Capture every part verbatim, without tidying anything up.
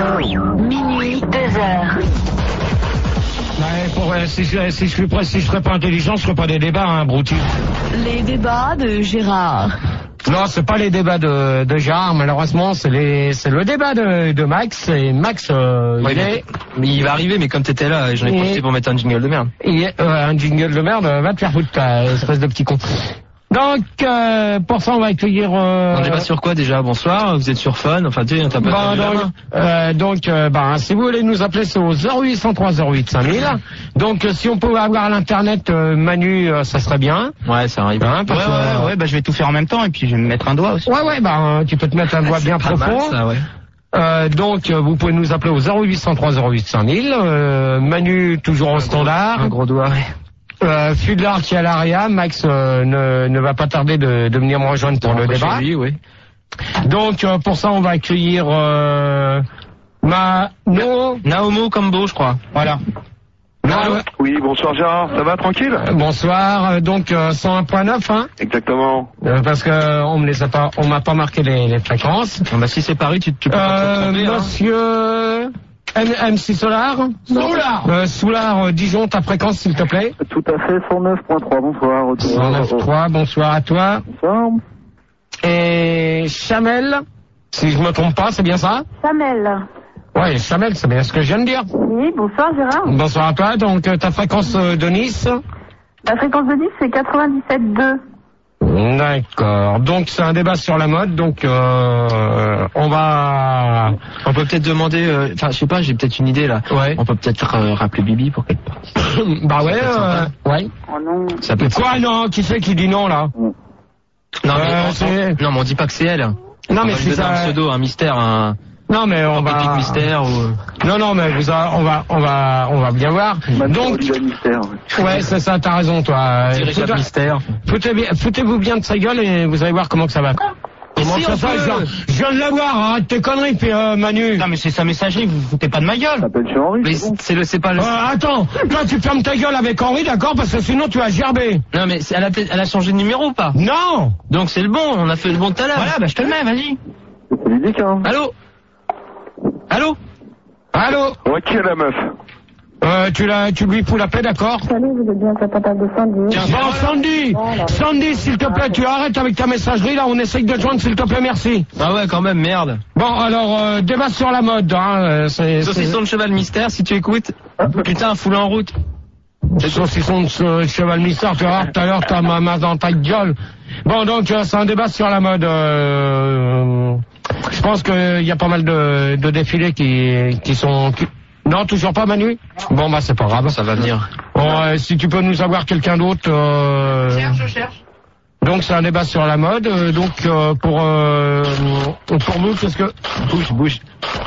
Minuit, deux heures. Ouais, pour, euh, si, je, si, je suis prêt, si je serais pas intelligent, je ferais pas des débats, hein, Brouty. Les débats de Gérard. Non, c'est pas les débats de, de Gérard, malheureusement, c'est les, c'est le débat de, de Max, et Max, euh, ouais, il est... Mais il va arriver, mais comme t'étais là, j'en ai profité pour mettre un jingle de merde. Il est, euh, un jingle de merde, va te faire foutre, ta espèce de petit con. Donc, euh, pour ça, on va accueillir... Euh... On débat sur quoi déjà? Bonsoir, vous êtes sur Fun, enfin tu sais, t'as pas... Bah, donc, euh, donc euh, bah, si vous voulez nous appeler, c'est au zéro huit cent trois zéro huit cinq mille. Donc, euh, si on pouvait avoir l'internet, euh, Manu, euh, ça serait bien. Ouais, ça arrive. Hein, parce ouais, que, ouais, euh... ouais, bah je vais tout faire en même temps et puis je vais me mettre un doigt aussi. Ouais, ouais, bah tu peux te mettre un doigt bien pas profond. mal, ça, ouais. Euh, donc, euh, vous pouvez nous appeler au zéro huit cent trois zéro huit cinq mille. Euh, Manu, toujours au standard. Un gros doigt, ouais. Euh, Fudlar qui est à l'Aria, Max euh, ne, ne va pas tarder de, de venir me rejoindre pour le débat. Lui, oui. Donc euh, pour ça on va accueillir euh, ma no Naomo Combo, je crois. Voilà. Allô. Oui, bonsoir Gérard, ça va tranquille? Euh, bonsoir, euh, donc euh, cent un point neuf, hein. Exactement. Euh, parce que euh, on me les a pas, on m'a pas marqué les, les fréquences. Ah bah si c'est Paris, tu, tu peux pas te Euh, tromper, hein. monsieur M- MC Solar. Solar. Euh, Solar, euh, Dijon, ta fréquence s'il te plaît. Tout à fait, cent neuf point trois, bonsoir. cent neuf point trois, bonsoir à toi. Bonsoir. Et Chamel, si je me trompe pas, c'est bien ça? Samel. Ouais, Chamel, c'est bien ce que je viens de dire. Oui, bonsoir Gérard. Bonsoir à toi, donc euh, ta fréquence euh, de Nice? La fréquence de Nice, c'est quatre-vingt-dix-sept virgule deux. D'accord. Donc c'est un débat sur la mode. Donc euh, on va. On peut peut-être demander. Enfin, euh, je sais pas. J'ai peut-être une idée là. Ouais. On peut peut-être euh, rappeler Bibi pour qu'elle participe. Bah ouais. Euh, ouais. Oh non. Ça peut. Quoi non? Qui c'est qui dit non là? Non mais, euh, on, on, non mais on dit pas que c'est elle. Non on mais c'est ça. Un pseudo, un mystère, un. Non mais on va. Un mystère ou. Non non mais vous a... on va on va on va bien voir. Donc. Mystère, ouais, ouais c'est ça. T'as raison toi. Foutez... Mystère. Foutez bien, foutez-vous bien de sa gueule et vous allez voir comment que ça va. Comment ça va? Je viens de l'avoir, arrête tes conneries, puis euh, Manu. Non mais c'est sa messagerie, vous vous foutez pas de ma gueule. Ça s'appelle chez Henri. Mais c'est le, c'est pas le. Euh, attends, toi tu fermes ta gueule avec Henri, d'accord, parce que sinon tu vas gerber. Non mais elle a, elle a changé de numéro ou pas? Non. Donc c'est le bon, on a fait le bon tout à l'heure. Voilà, bah je te le mets, vas-y. C'est ludique, hein. Allô? Allô? Allô? Ouais, qui est la meuf? Euh, tu, la, tu lui fous la paix, d'accord? Salut, vous êtes bien sur la table de Sandy. Bon, Sandy, Voilà. Sandy, s'il te plaît, tu arrêtes avec ta messagerie, là, on essaye de te joindre, s'il te plaît, merci. Ah ouais, quand même, merde. Bon, alors, euh, débat sur la mode, hein, c'est... Saucisson de cheval mystère, si tu écoutes. Putain, foule en route. C'est saucisson de ce cheval mystère, tu vois, tout à l'heure, t'as ma main dans ta gueule. Bon, donc, euh, c'est un débat sur la mode, euh... Je pense qu'il y a pas mal de, de défilés qui, qui sont... Qui... Non, toujours pas, Manu? Bon, bah, c'est pas grave. Ça va venir. Bon, euh, si tu peux nous avoir quelqu'un d'autre... Euh... Je cherche, je cherche. Donc, c'est un débat sur la mode. Euh, donc, euh, pour euh, pour vous, qu'est-ce que... Bouge, bouge.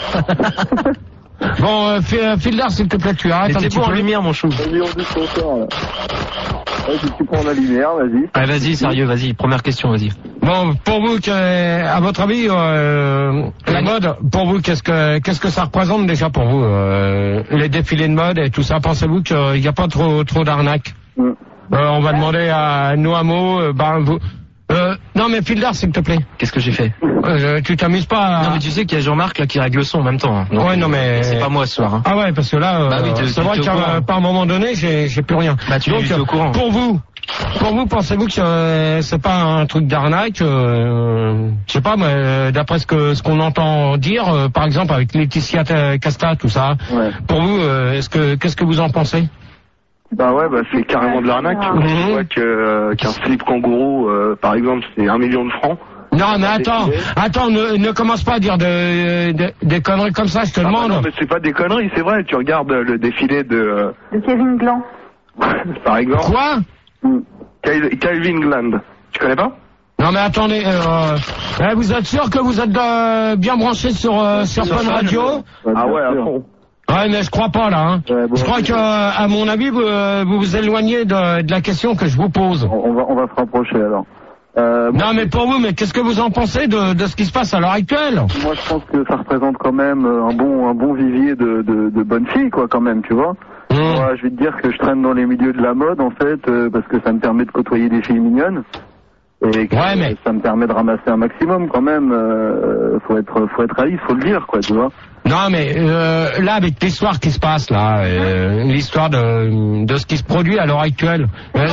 Bon, euh, Fildar, s'il te plaît, tu arrêtes un T'es petit beau en peu. lumière, mon chou. Vas-y, on dit son là. Ouais, si tu prends la lumière, vas-y. Allez, vas-y, sérieux, vas-y. Première question, vas-y. Bon, pour vous, que, à votre avis, euh, la mode, pour vous, qu'est-ce que qu'est-ce que ça représente déjà pour vous, euh, les défilés de mode et tout ça? Pensez-vous qu'il n'y a pas trop trop d'arnaques? Mm. euh, On va demander à Noamo, euh, ben vous. Euh, non mais Fildar, s'il te plaît. Qu'est-ce que j'ai fait? Euh, tu t'amuses pas à... Non mais tu sais qu'il y a Jean-Marc là qui règle le son en même temps. Hein. Donc, ouais, non mais... C'est pas moi ce soir. Hein. Ah ouais, parce que là, euh, bah oui, c'est vrai qu'à un moment donné, j'ai j'ai plus rien. Bah tu Donc, es au courant. Pour vous, pour vous, pensez-vous que euh, c'est pas un truc d'arnaque? euh, Je sais pas, mais d'après ce que ce qu'on entend dire, euh, par exemple avec Laetitia Casta, tout ça. Ouais. Pour vous, euh, est-ce que qu'est-ce que vous en pensez? Bah ouais, bah c'est carrément de l'arnaque. Ah. Tu vois que, euh, qu'un slip kangourou, euh, par exemple, c'est un million de francs. Non, mais attends, attends, ne, ne commence pas à dire de, de, des conneries comme ça, je te Ah bah demande. non, mais c'est pas des conneries, c'est vrai. Tu regardes euh, le défilé de, euh, De Kevin Glan. par exemple, Quoi? Cal- Calvin Gland. Tu connais pas? Non mais attendez, euh, eh, vous êtes sûr que vous êtes euh, bien branché sur euh, sur Fun Radio? Ah ouais, à fond. Ouais, mais je crois pas là. Hein. Ouais, bon, je crois que, euh, à mon avis, vous euh, vous, vous éloignez de, de la question que je vous pose. On va, on va se rapprocher alors. Euh, Non, mais pour vous, mais qu'est-ce que vous en pensez de, de ce qui se passe à l'heure actuelle? Moi, je pense que ça représente quand même un bon, un bon vivier de, de, de bonnes filles, quoi, quand même, tu vois. Mmh. Moi, je vais te dire que je traîne dans les milieux de la mode, en fait, euh, parce que ça me permet de côtoyer des filles mignonnes. Et que, Ouais, mais- ça me permet de ramasser un maximum, quand même. Euh, faut être, faut être réaliste, faut le dire, quoi, tu vois. Non, mais euh, là, avec l'histoire qui se passe, là, euh, l'histoire de, de ce qui se produit à l'heure actuelle, euh,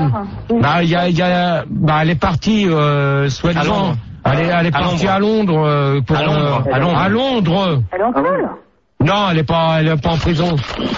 bah, y a, y a, bah, elle est partie, euh, soi-disant, elle est, elle est partie à Londres, euh, pour, à Londres, euh, à Londres. à Londres. Elle est en salle? Non, elle est pas, elle est pas en prison.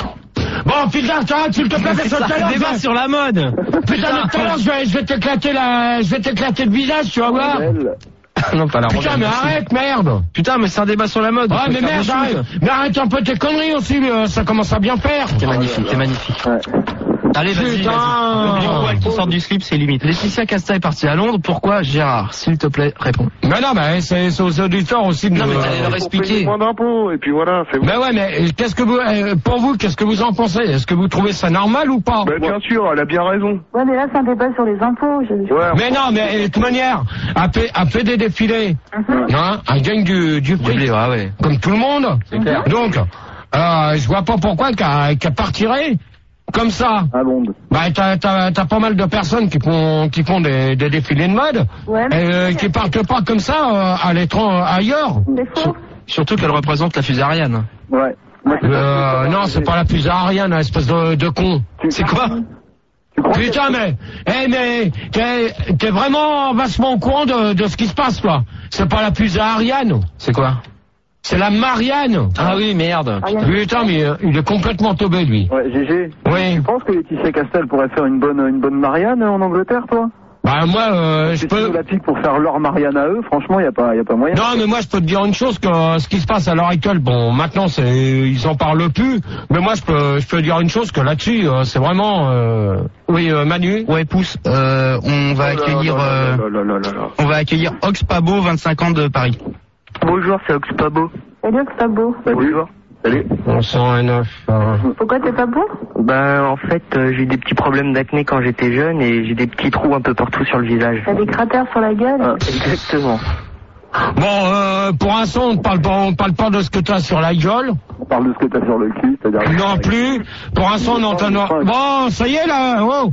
Bon, putain, t'arrêtes, s'il te plaît, parce que tout à l'heure, débat je- sur la mode. putain, tout à l'heure, je vais, je vais t'éclater la, je vais t'éclater le visage, tu vas voir. Non, pas la Putain, mais arrête, merde. Putain, mais c'est un débat sur la mode. Ouais, on peut mais faire merde, des arrête. choses. Mais arrête un peu tes conneries aussi, euh, ça commence à bien faire. C'est magnifique, c'est magnifique. Ouais. Allez, vas-y, Putain. vas-y. Les poils qui sortent du slip, c'est limite. Laetitia Casta est partie à Londres. Pourquoi, Gérard? S'il te plaît, réponds. Mais non, mais c'est c'est aux auditeurs aussi de Non, mais nous, t'allais euh, leur Pour payer expliquer. moins d'impôts, et puis voilà, c'est bon. Mais ouais, mais qu'est-ce que vous, euh, pour vous, qu'est-ce que vous en pensez? Est-ce que vous trouvez ça normal ou pas? Bah, bien sûr, elle a bien raison. Ouais, mais là, c'est un débat sur les impôts. Je... Ouais. Mais non, mais de toute manière, elle fait, elle fait des défilés, hein, elle gagne du, du Du prix, blé, ouais, ouais. comme tout le monde. C'est clair. Donc, euh, je vois pas pourquoi qu'elle qu'elle partirait comme ça. À Londres. Bah, t'as, t'as, t'as pas mal de personnes qui font, qui font des, des défilés de mode, Ouais, et mais- euh, qui partent pas comme ça euh, à l'étranger, ailleurs. C'est faux. Surtout qu'elle représente la fusée Ariane. Ouais. Moi, c'est Euh, non, c'est pas la fusée Ariane, espèce de, de con. C'est quoi? Tu crois Putain, mais, eh, mais, t'es, t'es vraiment vachement au courant de, de ce qui se passe, toi. C'est pas la fusée Ariane, C'est quoi? c'est la Marianne. Ah oui, merde. Putain, mais euh, il est complètement tombé, lui. Ouais, G G. Oui. Tu penses que Laetitia Castel pourrait faire une bonne, une bonne Marianne en Angleterre, toi? Bah, moi, euh, je Si tu peux... nous la piques pour faire leur Marianne à eux, franchement, y a pas, y a pas moyen. Non, mais moi, je peux te dire une chose, que euh, ce qui se passe à l'heure actuelle, bon, maintenant, c'est, ils en parlent plus, mais moi, je peux, je peux dire une chose, que là-dessus, euh, c'est vraiment, euh... oui, euh, Manu. Ouais, pouce. Euh, on va accueillir, euh, Oh là là là là. on va accueillir Oxpabo, vingt-cinq ans de Paris. Bonjour, c'est Oxpabo. Salut, c'est pas beau. Bonjour. Salut. On cent un neuf. euh, Pourquoi t'es pas beau? Ben en fait euh, j'ai eu des petits problèmes d'acné quand j'étais jeune et j'ai des petits trous un peu partout sur le visage. T'as des cratères sur la gueule? Ah, exactement. Bon, euh, pour l'instant, on ne parle pas, on parle pas de ce que t'as sur la gueule. On parle de ce que t'as sur le cul, c'est-à-dire. Non plus. Pour l'instant, on entend... Bon, ça y est, là, oh.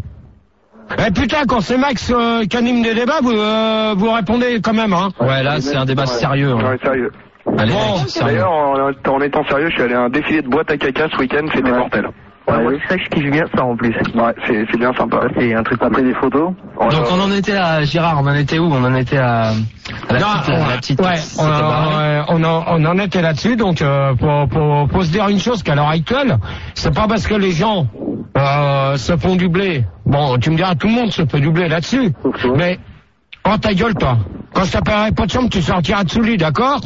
Eh putain, quand c'est Max euh, qui anime des débats, vous, euh, vous répondez quand même, hein. Ouais, là, c'est un débat sérieux. hein. Ouais, sérieux. Allez, Bon, mec, sérieux. D'ailleurs, en, en étant sérieux, je suis allé à un défilé de boîte à caca ce week-end, c'était Ouais. mortel. Ouais, Ouais, moi oui. c'est ça que je kiffe bien ça en plus. Ouais, c'est c'est bien sympa. Ça, c'est un truc T'as pris des photos? Donc on en était à Gérard, on en était où? On en était à, à la Non, petite, on- la petite. ouais, c'était on, barré. euh, on, en, on en était là-dessus, donc euh, pour, pour, pour se dire une chose qu'à l'heure actuelle, c'est pas parce que les gens euh, se font du blé. Bon, tu me diras, tout le monde se fait du blé là-dessus, Sauf toi. mais oh ta gueule, toi. Quand je t'appellerai pas de chambre, tu sortiras de sous lit, d'accord?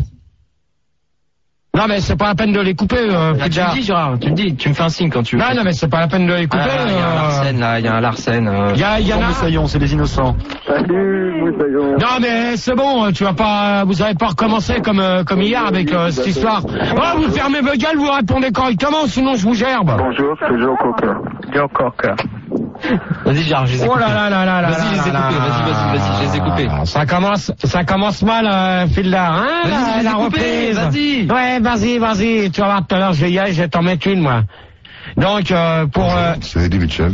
Non, mais c'est pas la peine de les couper, euh, Ah, tu Fidja. me dis, Gérard, tu me dis, tu me fais un signe quand tu veux. Non, non, mais c'est pas la peine de les couper. Ah, il y a un euh, Larsen, là, il y a un Larsen. euh. Il y, a- il y en a. c'est des innocents. Salut, Moussaillon. Non, mais c'est bon, tu vas pas, vous avez pas recommencer comme euh, comme hier avec euh, cette histoire. Oh, vous fermez vos gueules, vous répondez correctement, sinon je vous gerbe. Bonjour, c'est Joe Cocker. Joe Cocker. Vas-y, Gérard, je les ai Oh là coupés. là là là là. Vas-y, je les ai là coupés, là. vas-y, vas-y, vas-y, je les ai coupés. Ça commence, ça commence mal, euh, Fildar, hein, Vas-y, la, je les ai la coupés, reprise. vas-y. Ouais, vas-y, vas-y, tu vas voir tout à l'heure, je vais y aller, je vais t'en mettre une, moi. Donc, euh, pour... euh, C'est Eddie Mitchell.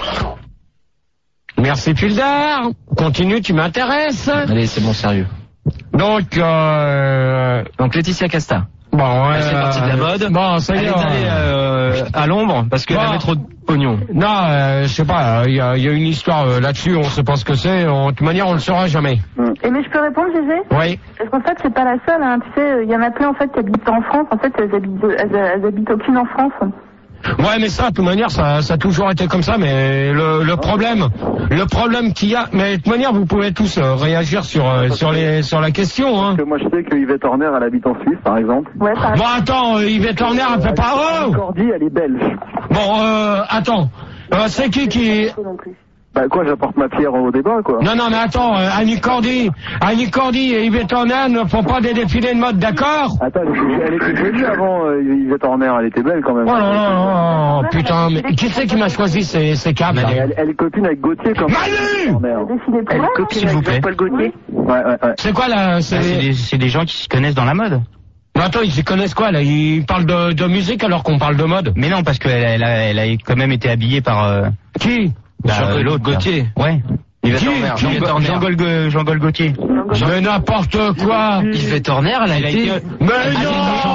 Merci, Fildar. Continue, tu m'intéresses. Allez, c'est bon, sérieux. Donc, euh... Donc Laetitia Casta. Bon, Elle fait euh, partie de la mode. Bon, ça y Elle est. est allée euh, à Londres parce qu'elle Bon. avait trop de pognon. Non, euh, je sais pas, il y, a- y a une histoire euh, là-dessus, on sait pas ce que c'est, on- de toute manière on le saura jamais. Et mais je peux répondre, Gégé? Oui. Parce qu'en fait, c'est pas la seule, hein. Tu sais, il y en a plein, en fait, qui habitent en France. En fait, elles habitent, elles, elles habitent aucune en France. Ouais, mais ça, de toute manière, ça, ça a toujours été comme ça, mais le, le problème, le problème qu'il y a, mais de toute manière, vous pouvez tous euh, réagir sur, euh, sur les, sur la question, hein. Que moi, je sais que Yvette Horner, elle habite en Suisse, par exemple. Ouais, par Bon, attends, euh, Yvette Horner, elle fait pas, oh! Cordy, elle est belge. Bon, euh, attends, euh, c'est qui qui... non plus. Bah quoi, j'apporte ma pierre au débat, quoi. Non, non, mais attends, euh, Annie Cordy, Annie Cordy et Yvette Horner ne font pas des défilés de mode, d'accord? Attends, elle elle était jolie avant, euh, Yvette Horner, elle était belle quand même. Oh là là là, là, putain, mais qui c'est qui m'a choisi ces, ces câbles, là? Elle, elle est copine avec Gauthier quand même. Manu! Horner. Défilé pour Elle elle, copine s'il vous avec plaît. Paul Gaultier. Ouais, ouais, ouais. C'est quoi là? C'est... Ah, c'est des, c'est des gens qui s'y connaissent dans la mode. Mais attends, ils s'y connaissent quoi là? Ils parlent de, de musique alors qu'on parle de mode. Mais non, parce qu'elle elle a, elle a quand même été habillée par euh, Qui? bah, Jean-Paul l'autre Gaultier. là. Ouais. Yvette Qui Horner. Qui Yvette Jean- Horner. Jean-Paul Go- Jean-Paul Gaultier. Mais n'importe quoi. Yvette Horner, elle a Elle a été. été- Mais Ah, non! Jean-Paul Gaultier.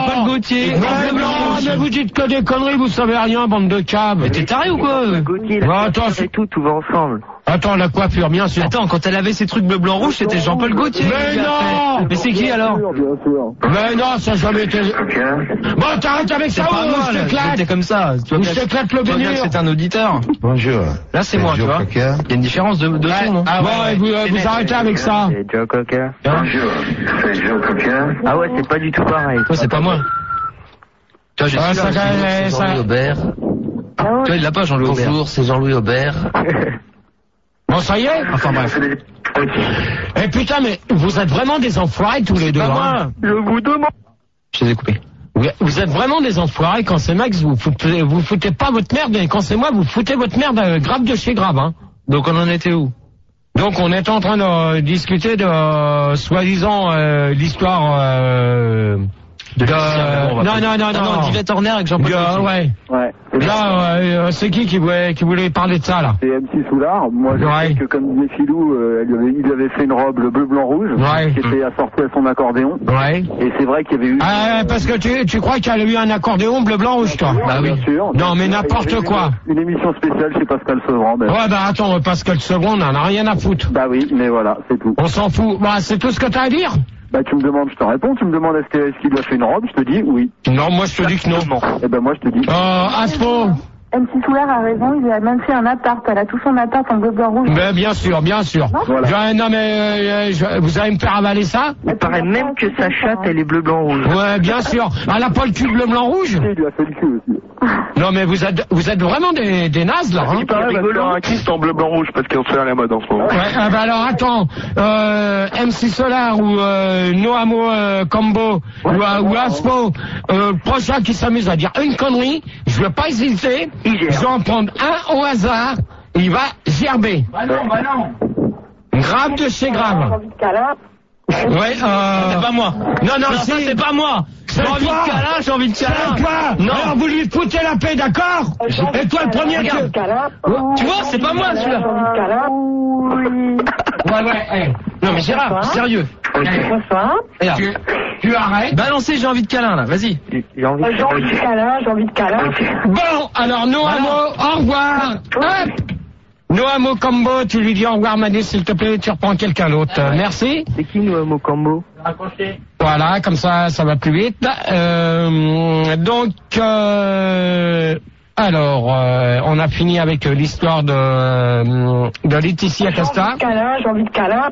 Gauthier. Mais non, mais vous dites que des conneries, vous savez rien, bande de câbles. Mais t'es taré ou quoi? Gauthier, Bon, la attends, coiffure et tout, tout va ensemble. Attends, la coiffure, bien sûr. Attends, quand elle avait ses trucs bleu, blanc, rouge, c'était Jean-Paul Gaultier. Mais qui l'a non fait. Mais c'est qui alors? Bien sûr, bien sûr. Mais non, ça n'a jamais été... Bon, t'arrêtes avec C'est ça, pas ou moi, je là. t'éclate. J'étais comme ça. Tu vois Ou bien- je t'éclate le tu vois bien que bénir. c'est un auditeur. Bonjour. Là, c'est moi, tu Joe vois. Cocker. Il y a une différence de, de son, non? Ah ouais, vous, euh, vous arrêtez avec ça. C'est Joe Cocker. Bonjour, c'est Joe Cocker. Ah ouais, c'est pas du tout pareil. Toi, c'est pas moi. Tu vois, j'ai Ah, su, ça, là, ça, C'est ça- Jean-Louis Aubert. Ah ouais. Tu vois, il l'a pas, Jean-Louis Aubert. Bonjour, c'est Jean-Louis Aubert. Bon, ça y est. Enfin bref. Eh putain, mais vous êtes vraiment des enfoirés tous les deux. Pas hein. moi. Je vous demande. Je les ai coupés. Vous- Vous êtes vraiment des enfoirés quand c'est Max, vous foutez, vous foutez pas votre merde, et quand c'est moi, vous foutez votre merde euh, grave de chez grave, hein. Donc on en était où? Donc on est en train de euh, discuter de euh, soi-disant euh, l'histoire euh, de, On va non, pas- non non Ah non non, d'Yvette Horner avec Jean-Paul Euh, Gaultier. ouais. Ouais. Là, euh, c'est qui qui voulait qui voulait parler de ça là? C'est M C Soulard. Moi, je Ouais. sais que comme disait Philou, euh, il, avait, il avait fait une robe bleu, blanc, rouge, Ouais. qui était assortie à son accordéon. Ouais. Et c'est vrai qu'il y avait eu... Ah, parce que tu tu crois qu'il y a eu un accordéon bleu blanc rouge toi? Bah oui. Bien sûr. Non, mais Il y n'importe avait eu quoi. Une, une émission spéciale chez Pascal Sevran. Ben. Ouais, bah attends, Pascal Second, on en a rien à foutre. Bah oui, mais voilà, c'est tout. On s'en fout. Bah, c'est tout ce que t'as à dire? Bah tu me demandes, je te réponds. Tu me demandes est-ce que- est-ce qu'il lui a fait une robe, je te dis oui. Non, moi je te dis que non. Et ben moi je te dis. Euh, Aspo. M C Soulard a raison, il a même fait un appart. Elle a tout son appart en bleu, blanc, rouge. Ben, bien sûr, bien sûr. Voilà. Je- non mais euh, je- vous allez me faire avaler ça? Il paraît même que sa chatte, elle est bleu, blanc, rouge. Ouais, bien sûr. Elle a pas le cul bleu, blanc, rouge? Il lui a fait le cul aussi. Non mais vous êtes vous êtes vraiment des, des nazes là, hein? Il paraît qu'il va faire un kiss en bleu, blanc, rouge parce qu'on fait à la mode en ce moment. Ouais, ah bah alors attends, euh, M C Solar ou euh, Noamo euh, Combo ou, euh, ou Aspo, euh, prochain qui s'amuse à dire une connerie, je vais pas hésiter, je vais en prendre un au hasard, il va gerber. Bah non, bah non. Grave de chez grave. Envie de câlin. Ouais, euh... C'est pas moi. Non, non, Non, si. ça c'est pas moi. J'ai C'est envie toi. de câlin, j'ai envie de câlin. C'est toi. Non. Alors vous lui foutez la paix, d'accord? Et toi le premier Envie de que... câlin. Tu vois, c'est pas moi celui-là. Envie de câlin. Oui. Ouais, ouais, hey. Non mais Gérard, sérieux. Bonsoir. Regarde. Tu, tu arrêtes. Balancez, j'ai envie de câlin là, vas-y. J'ai envie J'ai envie de de... câlin, j'ai envie de câlin. Bon, alors Noamo, au revoir. Hop. Noamo Combo, tu lui dis au revoir Manu, s'il te plaît, tu reprends quelqu'un d'autre. Euh, merci. C'est qui nous, Mocambo? Voilà, comme ça, ça va plus vite. Euh, donc, euh, alors, euh, on a fini avec euh, l'histoire de, euh, de Laetitia Casta. J'ai envie de câlin, j'ai envie de câlin.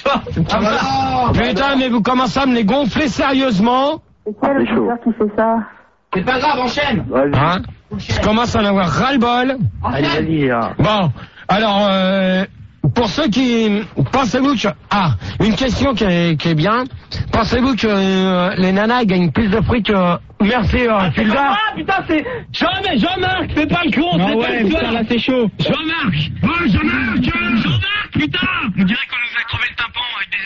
Ah, putain, mais vous commencez à me les gonfler sérieusement. C'est qui le C'est chaud. chanteur qui fait ça? C'est pas grave, enchaîne. Vas-y. Hein? Je commence à en avoir ras-le-bol. Allez, vas-y, Gérard. Bon, alors, euh, pour ceux qui... Pensez-vous que... Ah, une question qui est, qui est bien. Pensez-vous que euh, les nanas gagnent plus de fric que... Merci, euh, Filda. Ah putain, c'est Jean-Marc, Jean-Marc, fais pas le con, Ah c'est ouais, pas le putain, toi. là, c'est chaud. Jean-Marc. Oh, Jean-Marc Jean-Marc, putain. On dirait qu'on nous a crevé le tympan avec des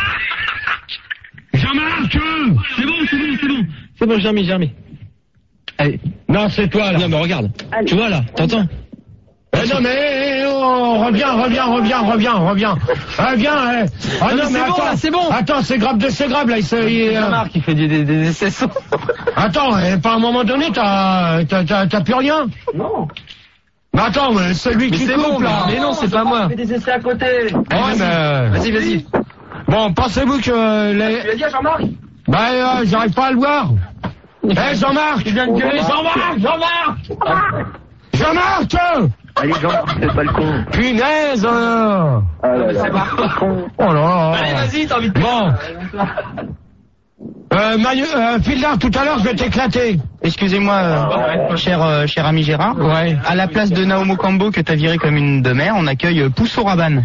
aiguilles. Jean-Marc C'est bon, c'est bon, c'est bon. C'est bon, j'ai remis, j'ai remis. Allez. Non, c'est toi, là. Non, mais regarde. Tu vois là, t'entends? Eh non, mais oh, reviens, reviens, reviens, reviens, reviens. Ah, viens, eh. Ah, Non, mais c'est bon, attends. là, c'est bon. Attends, c'est grave de c'est grave, là. Il se, il, euh, Jean-Marc, il fait des, des, des essais sons. Attends, eh, pas à un moment donné, t'as, t'as, t'as, t'as plus rien. Non. Mais attends, mais c'est lui Mais qui c'est coupe, bon, là. mais non, c'est pas moi. Ouais, des essais à côté. mais... Vas-y, vas-y. Bon, pensez-vous que les... Tu l'as dit à Jean-Marc? Bah, euh, j'arrive pas à le voir. Eh, Jean-Marc! Tu viens de gueuler. Jean-Marc, Jean-Marc. Jean-Marc! Allez, Jean, fais pas le con. Punaise! euh. Ah là là. C'est pas con. Oh là là! Allez, vas-y, t'as envie de... Bon. Euh, Manu, euh, Fildar, tout à l'heure, je vais t'éclater. Excusez-moi, euh, cher, euh, cher ami Gérard. Ouais. À la place de Naomo Kambo que t'as viré comme une de mer, on accueille euh, Pousso Rabanne.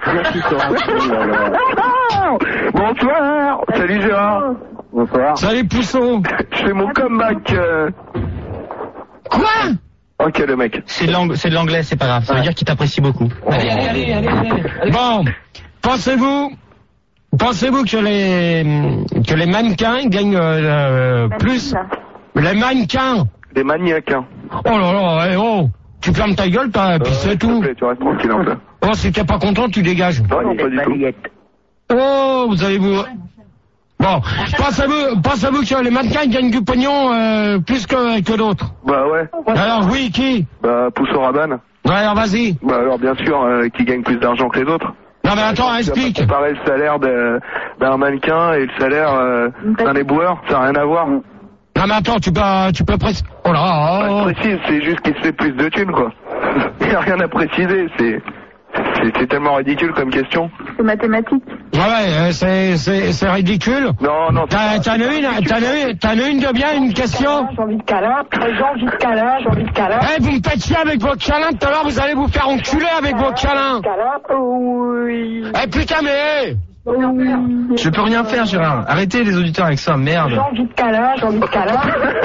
Bonsoir. Salut Gérard. Bonsoir. Salut, Pousseau. Je fais mon comeback. euh. Quoi? Ok le mec. C'est de l'ang- c'est de l'anglais, c'est pas grave. Ça veut dire qu'il t'apprécie beaucoup. Allez, allez, allez, allez, allez. Bon. Pensez-vous, pensez-vous que les, que les mannequins gagnent, euh, plus, les mannequins? Des maniaques. Hein. Oh là là, eh, oh. Tu fermes ta gueule, t'as, puis c'est S'il te tout. plaît, tu restes tranquille un peu. Oh, si t'es pas content, tu dégages. Non, non, pas du tout. Oh, vous allez vous... Bon, pensez-vous, pensez-vous que les mannequins gagnent du pognon euh, plus que, que d'autres? Bah ouais. Alors oui, qui? Bah Pousso Rabanne. Ouais, alors vas-y. Bah alors bien sûr, euh, qui gagne plus d'argent que les autres. Non mais attends, explique. Comparer le salaire de- d'un mannequin et le salaire euh, d'un éboueur, ça n'a rien à voir. Non mais attends, tu peux, tu peux préciser. Oh là, Bah, oh. je précise, c'est juste qu'il se fait plus de thunes, quoi. Il n'y a rien à préciser, c'est, c'est, c'est tellement ridicule comme question. C'est mathématique. Ouais, ouais, c'est, c'est, c'est ridicule. Non, non, T'as, t'en as une, t'en as une, t'en as une de bien, une question? J'ai envie de câlin, j'ai envie de câlin, j'ai envie de câlin. Eh, vous me faites chier avec vos câlins, tout à l'heure vous allez vous faire enculer avec vos câlins. Câlin, oui. Eh putain mais... Oui. Je peux rien faire, Gérard. Arrêtez les auditeurs avec ça, merde. J'ai envie de câlin, j'ai envie de câlin.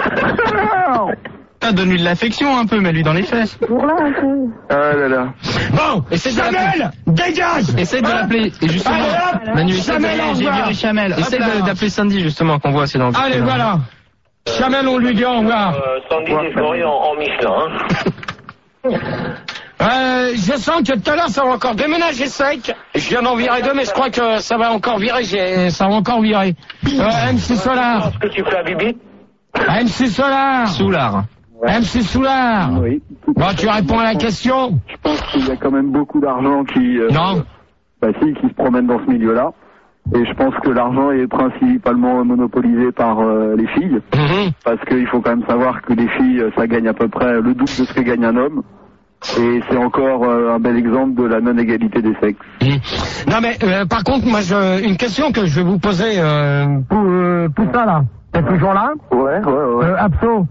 Ah, donne-lui de l'affection un peu, mets-lui dans les fesses. Pour là, un peu. Ah là là. Bon, Essaye de Chamel, dégage. Essaye de l'appeler. Et justement, Allez, hop, Manu, essaye de Chamel, au j'ai revoir. viré Chamel. Hop Essaye là. de- d'appeler Sandy, justement, qu'on voit, c'est dans le Allez, voilà. Chamel, on lui dit au revoir. Sandy Desfouriers en, en Michelin. Hein. Euh, je sens que tout à l'heure ça va encore déménager sec. Je viens d'en virer deux, mais je crois que ça va encore virer. J'ai... Ça va encore virer. Euh, M C Solar. Est-ce que tu fais à Bibi? M C Solar. Soulard. M C Solar. Oui. Bon, tu réponds à la question. Je pense qu'il y a quand même beaucoup d'argent qui, euh, Non. bah si, qui se promène dans ce milieu-là. Et je pense que l'argent est principalement monopolisé par euh, les filles. Mhm. Parce qu'il faut quand même savoir que les filles, ça gagne à peu près le double de ce que gagne un homme. Et c'est encore euh, un bel exemple de la non-égalité des sexes. Mhm. Non mais euh, par contre, moi, je... une question que je vais vous poser euh, pour, euh, pour ça là. T'es toujours là? Ouais, ouais, ouais. Euh, Abso.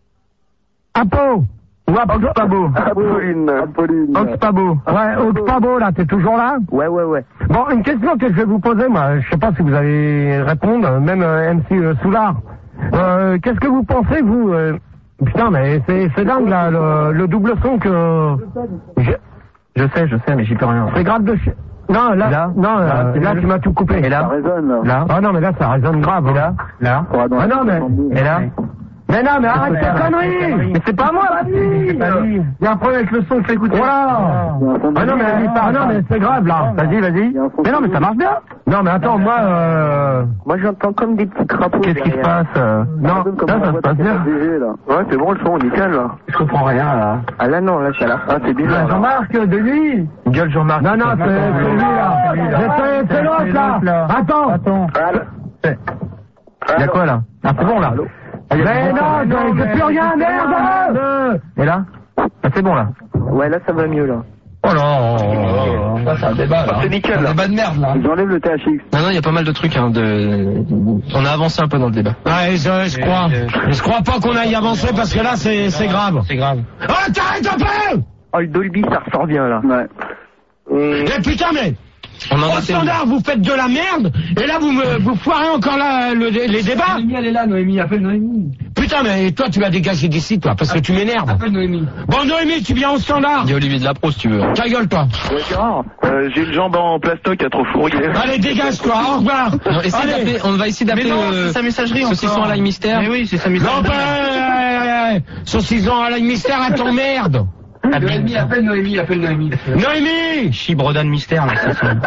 Apo. Ou Oxpabo. Apolline. Apolline. Oxpabo. Ouais, Oxpabo là, t'es toujours là? Ouais, ouais, ouais. Bon, une question que je vais vous poser, moi, je sais pas si vous allez répondre, même euh, M C euh, Soulard. Euh, qu'est-ce que vous pensez, vous euh... Putain, mais c'est, c'est dingue, là, le, le double son que... Je, Je sais, je sais, mais j'y peux rien. c'est grave de chi... Non, là, Là non, Là, euh, c'est là, mieux. tu m'as tout coupé. Et là Ça résonne, là. Là Ah non, mais là, ça résonne grave. Et là hein. Là Ouais, dans Ah la non, mais... Et là Mais non, mais arrête tes conneries. Mais c'est pas moi, vas-y. C'est pas lui. Il y a un problème avec le son, fais écouter. Voilà. Il y a un fond de Ah non, mais, musique. ah non, mais c'est grave, là. Vas-y, vas-y. Il y a un fond de Mais non, mais ça marche bien. Non, mais attends, moi, euh... Moi, j'entends comme des petits crapauds. Qu'est-ce qui se derrière. passe euh Non, résonne comme là, dans la ça se boîte passe à bien. P G, là. Ouais, c'est bon le son, nickel, là. Je comprends rien, là. Ah là, non, là, c'est à la fin. Ah, c'est bizarre. là. Jean-Marc, de lui. Gueule, Jean-Marc. Non, non, c'est c'est lui, là. C'est c'est l'autre, là. Attends. Attends. Allô. Il y a quoi, là? Ah, c'est bon, là. Mais non, j'ai plus rien, merde. Et là? Ah, c'est bon, là. Ouais, là, ça va mieux, là. Oh là. Ça, c'est un débat, là. C'est nickel, Un là. débat de merde, là. J'enlève le T H X. Non, non, il y a pas mal de trucs, hein, de... On a avancé un peu dans le débat. Ouais, je, je crois. Je crois pas qu'on aille avancer parce que là, c'est c'est grave. C'est grave. Oh, t'arrêtes un peu. Oh, le Dolby, ça ressort bien, là. Ouais. Mais putain, mais... On en Au a standard, vous faites de la merde, et là, vous me, vous foirez encore la, le, les débats. Noémie, elle est là, Noémie. Appelle Noémie. Putain, mais toi, tu vas dégager d'ici, toi, parce que tu m'énerves. Appelle Noémie. Bon, Noémie, tu viens au standard. Dis Olivier Delapro, si tu veux. Ta gueule, toi. Ouais, Gérard. Euh, j'ai une jambe en plastoc à trop fourrier. Allez, dégage-toi, au revoir. Non, essaye Allez. d'appeler- on va essayer d'appeler Mais non, euh, c'est sa messagerie Saucisson encore. à l'ail mystère. Mais oui, c'est sa Non, messagerie. ben, euh, euh, saucisson à la mystère à ton merde. Noémie, appelle Noémie, appelle Noémie. Noémie. Chibrodan mystère, là, c'est ça.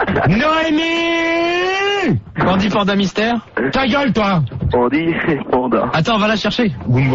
Noémie. Candy Panda mystère. Ta gueule, toi. On dit panda. Attends, on va la chercher. Gumbo.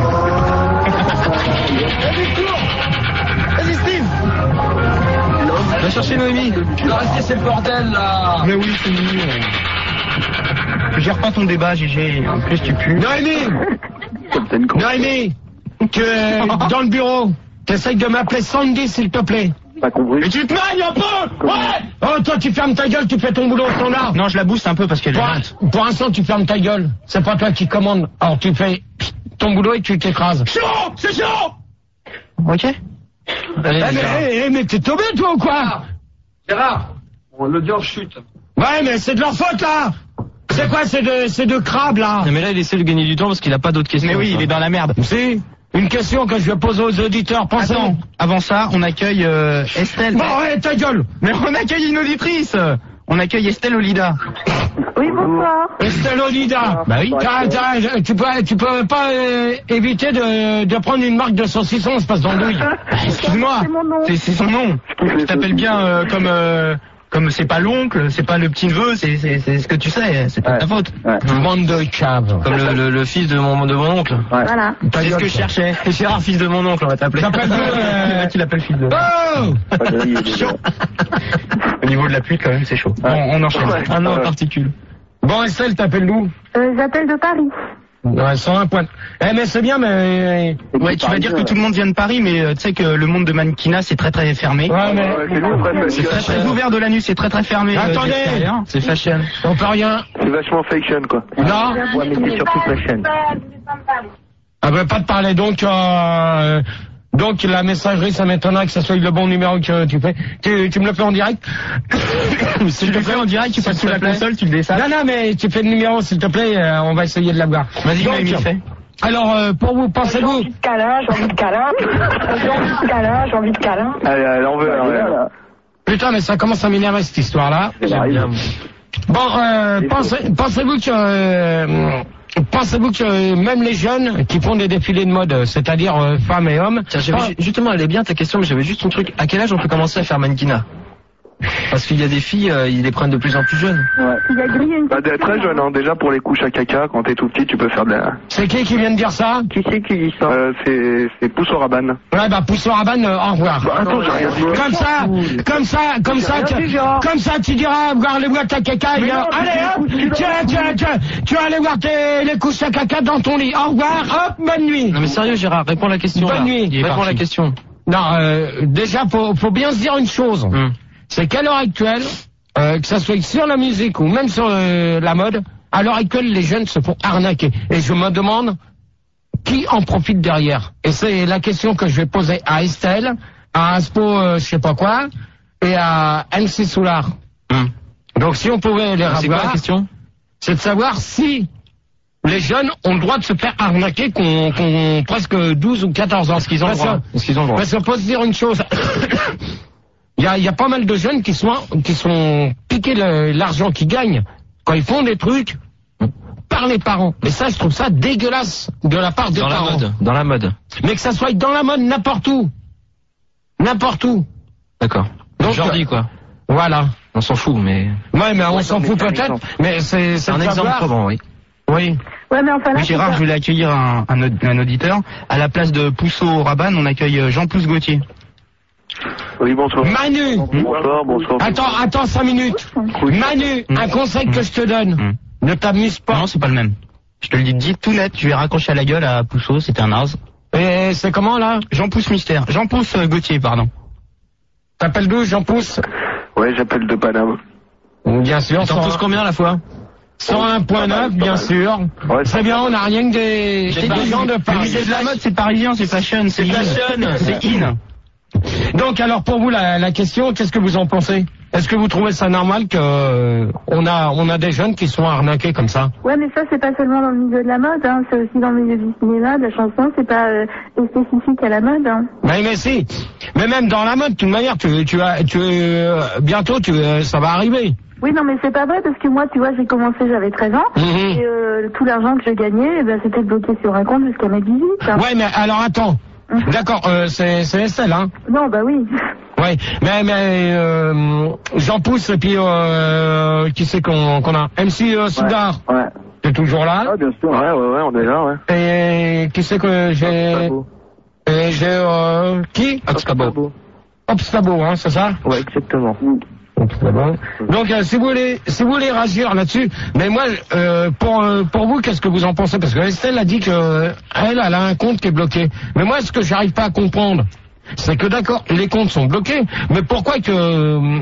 Vas-y, Steve. Va chercher Noémie. Arrêtez, c'est le bordel, là. Mais oui, c'est mieux. Je gère pas ton débat, G G. En plus, tu pues. Noémie. Captain Cook. Noémie. Tu es dans le bureau. T'essayes de m'appeler Sandy, s'il te plaît. Pas compris. Mais tu te manges un peu. Ouais. Oh, toi, tu fermes ta gueule, tu fais ton boulot au standard. Non, je la booste un peu parce qu'elle est Pour, lente. un- pour l'instant, tu fermes ta gueule. C'est pas toi qui commande. Alors, tu fais ton boulot et tu t'écrases. Chaud. C'est chaud. Ok. Allez, Eh, mais, Gérard. eh, eh, mais t'es tombé, toi, ou quoi? Gérard, l'audience chute. Ouais, mais c'est de leur faute, là. C'est quoi, c'est de, c'est de crabes, là? Non, mais là, il essaie de gagner du temps parce qu'il a pas d'autres questions. Mais oui, il est dans la merde. Si. Une question que je vais poser aux auditeurs. Pensez. Attends, avant ça, on accueille euh, Estelle. Bon, ouais, ta gueule. Mais on accueille une auditrice. On accueille Estelle Olida. Oui, bonsoir. Estelle Olida. Bah oui. T'as- t'as- tu peux, tu peux pas euh, éviter de, de prendre une marque de saucisson, espèce d'andouille. Excuse-moi, C'est mon nom. c'est c'est son nom. Je t'appelle bien euh, comme euh, comme c'est pas l'oncle, c'est pas le petit neveu, c'est c'est c'est ce que tu sais, c'est pas Ouais. ta faute. Ouais. Monde de cave. Comme le, le, le fils de mon, de mon oncle. Ouais. Voilà. C'est ce que je cherchais. Gérard, fils de mon oncle, on va t'appeler. T'appelles d'où, euh, Tu l'appelles fils de. Oh Pas de rire, déjà. Au niveau de la pluie, quand même, c'est chaud. Bon, on enchaîne. Ouais. Un an en Ouais. particules. Bon, Estelle, t'appelles d'où? Euh, J'appelle de Paris. Ouais, cent un points. Eh, mais c'est bien, mais... Ouais, tu vas dire que tout le monde vient de Paris, mais euh, tu sais que le monde de mannequinat, c'est très très fermé. Ouais, mais... Ouais, c'est tout, presque. C'est très très ouvert de la nuit, c'est très très fermé. euh, Attendez. d'extérieur. C'est fashion. On peut rien. C'est vachement fiction, quoi. Non? Ouais, mais c'est surtout fashion. Ah ben, pas de parler. Donc, euh, donc la messagerie, ça m'étonnerait que ça soit le bon numéro que tu fais. Tu, tu me le fais en direct? Si tu le fais en direct, tu passes sous la console, tu le descends. Non, non, mais tu fais le numéro, s'il te plaît, euh, on va essayer de l'avoir. Vas-y, Donc, Noémie, fais. alors, euh, pour vous, pensez-vous... J'ai envie de câlin, j'ai envie de câlin. J'ai envie de câlin, j'ai envie de câlin. Allez, allez, on veut, on veut. Voilà. Putain, mais ça commence à m'énerver, cette histoire-là. J'arrive. bien. Bon, euh, pensez, pensez-vous que... euh, pensez-vous que même les jeunes qui font des défilés de mode, c'est-à-dire euh, femmes et hommes... Tiens, j'avais pas- ju- justement, elle est bien ta question, mais j'avais juste un truc. À quel âge on peut commencer à faire mannequinat? Parce qu'il y a des filles, euh, ils les prennent de plus en plus jeunes. Ouais. Il a grillé une Bah, d'être très jeune, hein. Déjà, pour les couches à caca, quand t'es tout petit, tu peux faire de la... C'est qui qui vient de dire ça? Qui c'est qui dit ça? Euh, c'est, c'est pouce au rabanne. Ouais, bah, pousse au rabanne, euh, au revoir. Bah, attends, j'ai rien dit. Comme ça, comme ça, comme ça, tu, comme ça, tu diras voir les boîtes à caca. Et, euh, allez, hop, tu, tu, tu, tu vas aller voir tes, les couches à caca dans ton lit. Au revoir, hop, bonne nuit. Non mais sérieux, Gérard, réponds à la question. Bonne là. nuit. Il est Réponds à la parti. question. Non, euh, déjà, faut, faut bien se dire une chose. Hum. C'est qu'à l'heure actuelle, euh, que ça soit sur la musique ou même sur euh, la mode, à l'heure actuelle, les jeunes se font arnaquer. Et je me demande qui en profite derrière. Et c'est la question que je vais poser à Estelle, à Aspo, euh, je sais pas quoi, et à M C Soulard. Hum. Donc si on pouvait les C'est quoi la revoir, question? c'est de savoir si les jeunes ont le droit de se faire arnaquer qu'on qu'on presque douze ou quatorze ans. Est-ce qu'ils ont le Parce droit? que- Est-ce qu'ils ont le droit? Parce qu'on peut se dire une chose. Il y a, il y a pas mal de jeunes qui sont, qui sont piqués le- l'argent qu'ils gagnent quand ils font des trucs par les parents. Mais ça, je trouve ça dégueulasse de la part des Dans la parents. mode. Dans la mode. Mais que ça soit dans la mode n'importe où. N'importe où. D'accord. Donc, Jordi, quoi. Voilà. On s'en fout, mais... Ouais, mais on Ouais, s'en non, mais fout c'est un peut-être. exemple. Mais c'est, C'est un de exemple savoir- probant, oui. Oui. Ouais, mais enfin là, Oui, Gérard, c'est je voulais accueillir un, un, aud- un auditeur. À la place de Pousseau Rabanne, on accueille euh, Jean-Pouce Gauthier. Oui, bonsoir. Manu. Bonsoir, bonsoir. Attends, attends cinq minutes. Manu, un conseil que je te donne. Ne t'amuse pas. Non, c'est pas le même. Je te le dis, dis tout net, je vais raccrocher à la gueule à Pousseau, c'était un naze. Et c'est comment là? Jean-Pouce Mystère. Jean-Pouce euh, Gauthier, pardon. T'appelles d'où, Jean Pousse? Ouais, j'appelle de Paname. Bien sûr. T'en poses combien à la fois? cent un point neuf, bien sûr. Ouais, C'est bien, on n'a rien que des, J'ai des pas gens vu. de Mais Paris. c'est de la mode, c'est parisien, c'est fashion, c'est in. fashion. C'est in. Donc alors pour vous la, la question, qu'est-ce que vous en pensez? Est-ce que vous trouvez ça normal que euh, on a on a des jeunes qui sont arnaqués comme ça? Ouais, mais ça, c'est pas seulement dans le milieu de la mode, hein. C'est aussi dans le milieu du cinéma, de la chanson, c'est pas euh, spécifique à la mode, hein. Mais mais si. Mais même dans la mode, de toute manière, tu tu as tu euh, bientôt tu euh, ça va arriver. Oui, non, mais c'est pas vrai, parce que moi, tu vois, j'ai commencé, j'avais treize ans, Mhm. et euh, tout l'argent que je gagnais, eh ben, c'était bloqué sur un compte jusqu'à mes dix-huit. hein. Ouais, mais alors attends. Mhm. D'accord, euh, c'est c'est Estelle, hein. Non, bah oui. Ouais, mais mais euh, Jean Pousse et puis euh, qui c'est qu'on qu'on a? M C euh, Soudard, Ouais. t'es toujours là? Ah, bien sûr. Ouais, ouais, ouais, on est là, ouais. Et qui c'est que j'ai? Et j'ai euh, qui? Oxcabo. Obstabo, hein, c'est ça? Ouais, exactement. Obstabo. Donc euh, si vous voulez, si vous voulez réagir là-dessus, mais moi, euh, pour euh, pour vous, qu'est-ce que vous en pensez? Parce que Estelle a dit que euh, elle, elle a un compte qui est bloqué. Mais moi, ce que j'arrive pas à comprendre, c'est que d'accord, les comptes sont bloqués, mais pourquoi que euh,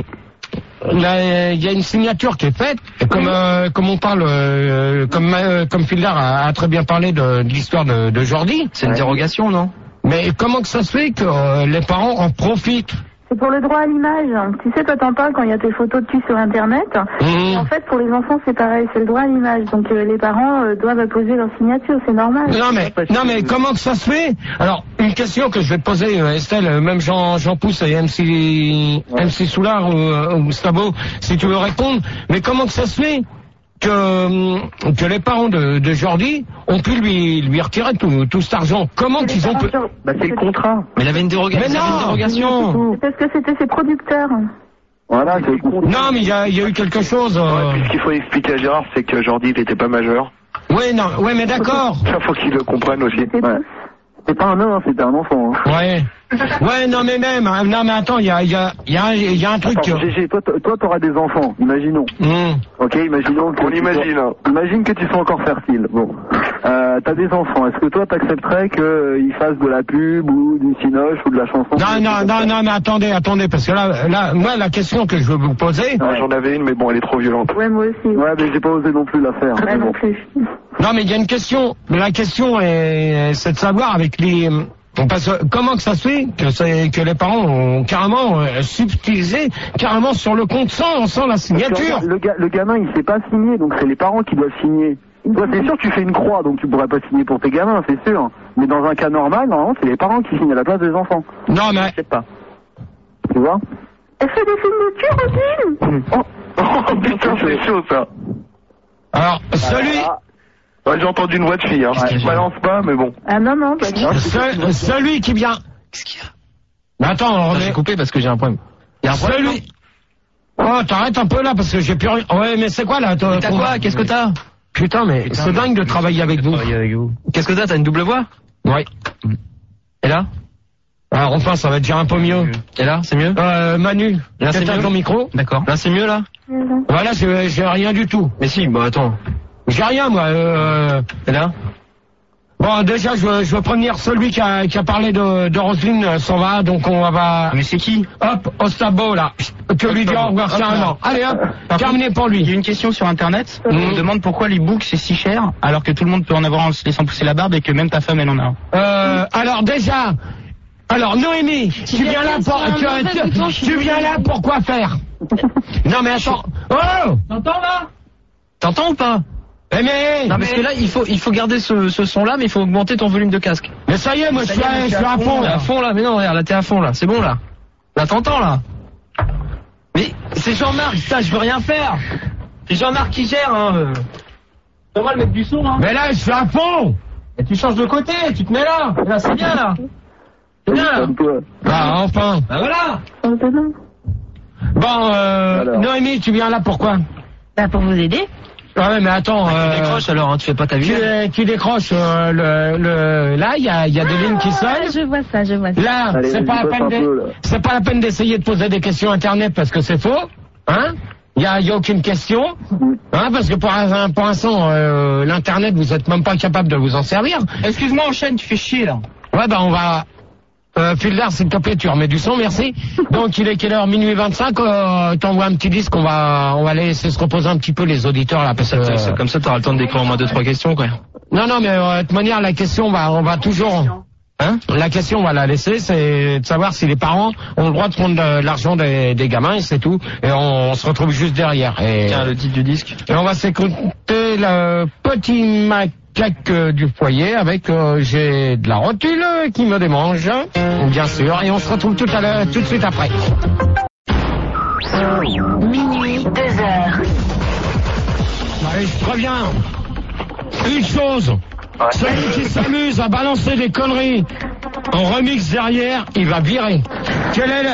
là, il y a une signature qui est faite, et comme euh, comme on parle, euh, comme euh, comme Fildar a, a très bien parlé de, de l'histoire de, de Jordi. C'est une dérogation, non? Mais comment que ça se fait que euh, les parents en profitent? C'est pour le droit à l'image. Tu sais, toi, t'en parles quand il y a tes photos dessus sur Internet. Et en Mmh. fait, pour les enfants, c'est pareil, c'est le droit à l'image. Donc, euh, les parents euh, doivent apposer leur signature, c'est normal. Non mais non mais comment que ça se fait? Alors une question que je vais te poser, euh, Estelle, euh, même Jean Jean Pousse et M C M C Soulard ou, euh, ou Stabo, si tu veux répondre. Mais comment que ça se fait que euh, que les parents de, de Jordi ont pu lui lui retirer tout tout cet argent? Comment C'est qu'ils les ont pu... parents- Bah, c'est le contrat. Mais il avait une, déroga... Mais il avait une non. dérogation. C'est parce que c'était ses producteurs. Voilà, c'est Non, mais il y a, y a eu quelque chose. Euh... Ouais, puis ce qu'il faut expliquer à Gérard, c'est que Jordi, il était pas majeur. Oui, non, ouais, mais d'accord. Ça, faut qu'il le comprenne aussi. Ouais. C'était pas un nain, c'était un enfant. Hein. Ouais. Ouais, non, mais même, hein, non, mais attends, il y a, y, a, y, a, y a un truc. Attends, Gégé, toi, toi, t'auras des enfants, imaginons. Mmh. Ok, imaginons que. On imagine. Sois... Imagine que tu sois encore fertile. Bon. Euh, t'as des enfants. Est-ce que toi, t'accepterais qu'ils euh, fassent de la pub ou du cinoche ou de la chanson? Non, non, non, non, mais attendez, attendez, parce que là, là, moi, la question que je veux vous poser. Ouais. J'en avais une, mais bon, elle est trop violente. Ouais, moi aussi. Ouais, mais j'ai pas osé non plus la faire. Ouais, non plus. Non, mais il y a une question. La question est, c'est de savoir avec les. Parce que comment que ça se fait que, c'est, que les parents ont carrément euh, subtilisé carrément sur le compte sans, sans la signature. Le, ga, le gamin, il sait pas signer, donc c'est les parents qui doivent signer. Toi, c'est sûr, tu fais une croix, donc tu pourrais pas signer pour tes gamins, c'est sûr. Mais dans un cas normal, normalement, c'est les parents qui signent à la place des enfants. Non, mais... Je sais pas. Tu vois? Elle fait des films de cul aussi. Oh, oh putain, c'est chaud, ça. Alors, celui... Ah, ouais, j'ai entendu une voix de fille, hein. Ouais, Je balance pas, mais bon. Ah non, non, pas du tout. Ce, celui qui vient... Qu'est-ce qu'il y a? Mais attends, on J'ai coupé parce que j'ai un problème. Il y a un problème. Celui... Oh, t'arrêtes un peu là, parce que j'ai plus rien... Ouais, mais c'est quoi, là? T'as quoi? Qu'est-ce que t'as? Putain, mais c'est dingue de travailler avec vous. Qu'est-ce que t'as? T'as une double voix? Oui. Et là? Alors enfin, ça va déjà un peu mieux. Et là, c'est mieux? Euh, Manu, là, c'est mieux ton micro? D'accord. Là, c'est mieux, là? Voilà, j'ai, j'ai rien du tout. Mais si, bah attends. J'ai rien, moi. Euh... Et là? Bon, déjà, je veux, je veux prévenir celui qui a, qui a parlé de, de Roselyne s'en va, donc on va... Mais c'est qui? Hop, Ostabo, là. Que lui dire au revoir carrément. Allez, hop, terminé pour lui. Il y a une question sur Internet. Mmh. On demande pourquoi l'e-book c'est si cher, alors que tout le monde peut en avoir en se laissant pousser la barbe et que même ta femme elle en a un. Euh, alors déjà... Alors, Noémie, tu viens là pour... Tu, tu, tu viens là pour quoi faire? Non, mais attends. Oh! T'entends là? T'entends ou pas? Eh mais... Non, parce que là, il faut, il faut garder ce, ce son-là, mais il faut augmenter ton volume de casque. Mais ça y est, moi, je suis à, je suis à fond, là. À fond, là. Mais non, regarde, là, t'es à fond, là. C'est bon, là. Là, t'entends, là. Mais c'est Jean-Marc, ça, je veux rien faire. C'est Jean-Marc qui gère, hein. C'est moi le mec du son, hein. Mais là, je suis à fond. Et tu changes de côté, tu te mets là. Là, c'est bien, là. C'est bien, là. Bah, enfin. Bah, voilà. Bon, euh, Noémie, tu viens là pourquoi? Bah, pour vous aider. Ouais, mais attends. Ah, euh, tu décroches alors, hein, tu fais pas ta vie. Tu, tu décroches euh, le, le. Là, il y a, y a des lignes qui sonnent. Ah, je vois ça, je vois ça. Là, Allez, c'est pas, la peine de... c'est pas la peine d'essayer de poser des questions internet parce que c'est faux. Hein? Il y a, y a aucune question. Hein? Parce que pour, un, pour l'instant, euh, l'internet, vous êtes même pas capable de vous en servir. Excuse-moi, enchaîne, tu fais chier là. Ouais, bah on va. Euh, Fulder, s'il te plaît, tu remets du son, merci. Donc, il est quelle heure? Minuit vingt-cinq, euh, t'envoies un petit disque, on va, on va laisser se reposer un petit peu les auditeurs, là, parce que... Euh, c'est comme ça, t'auras le temps de décrire au moins deux, trois questions, quoi. Non, non, mais euh, de toute manière, la question, bah, on va toujours... Hein? La question, on va la laisser, c'est de savoir si les parents ont le droit de prendre de l'argent des, des gamins, et c'est tout. Et on, on se retrouve juste derrière. Et, tiens, le titre du disque. Et on va s'écouter le petit macaque du foyer avec euh, j'ai de la rotule qui me démange, bien sûr. Et on se retrouve tout à l'heure, tout de suite après. Minuit, deux heures. Allez, je préviens. Une chose. Celui qui s'amuse à balancer des conneries en remix derrière, il va virer. Quel est le...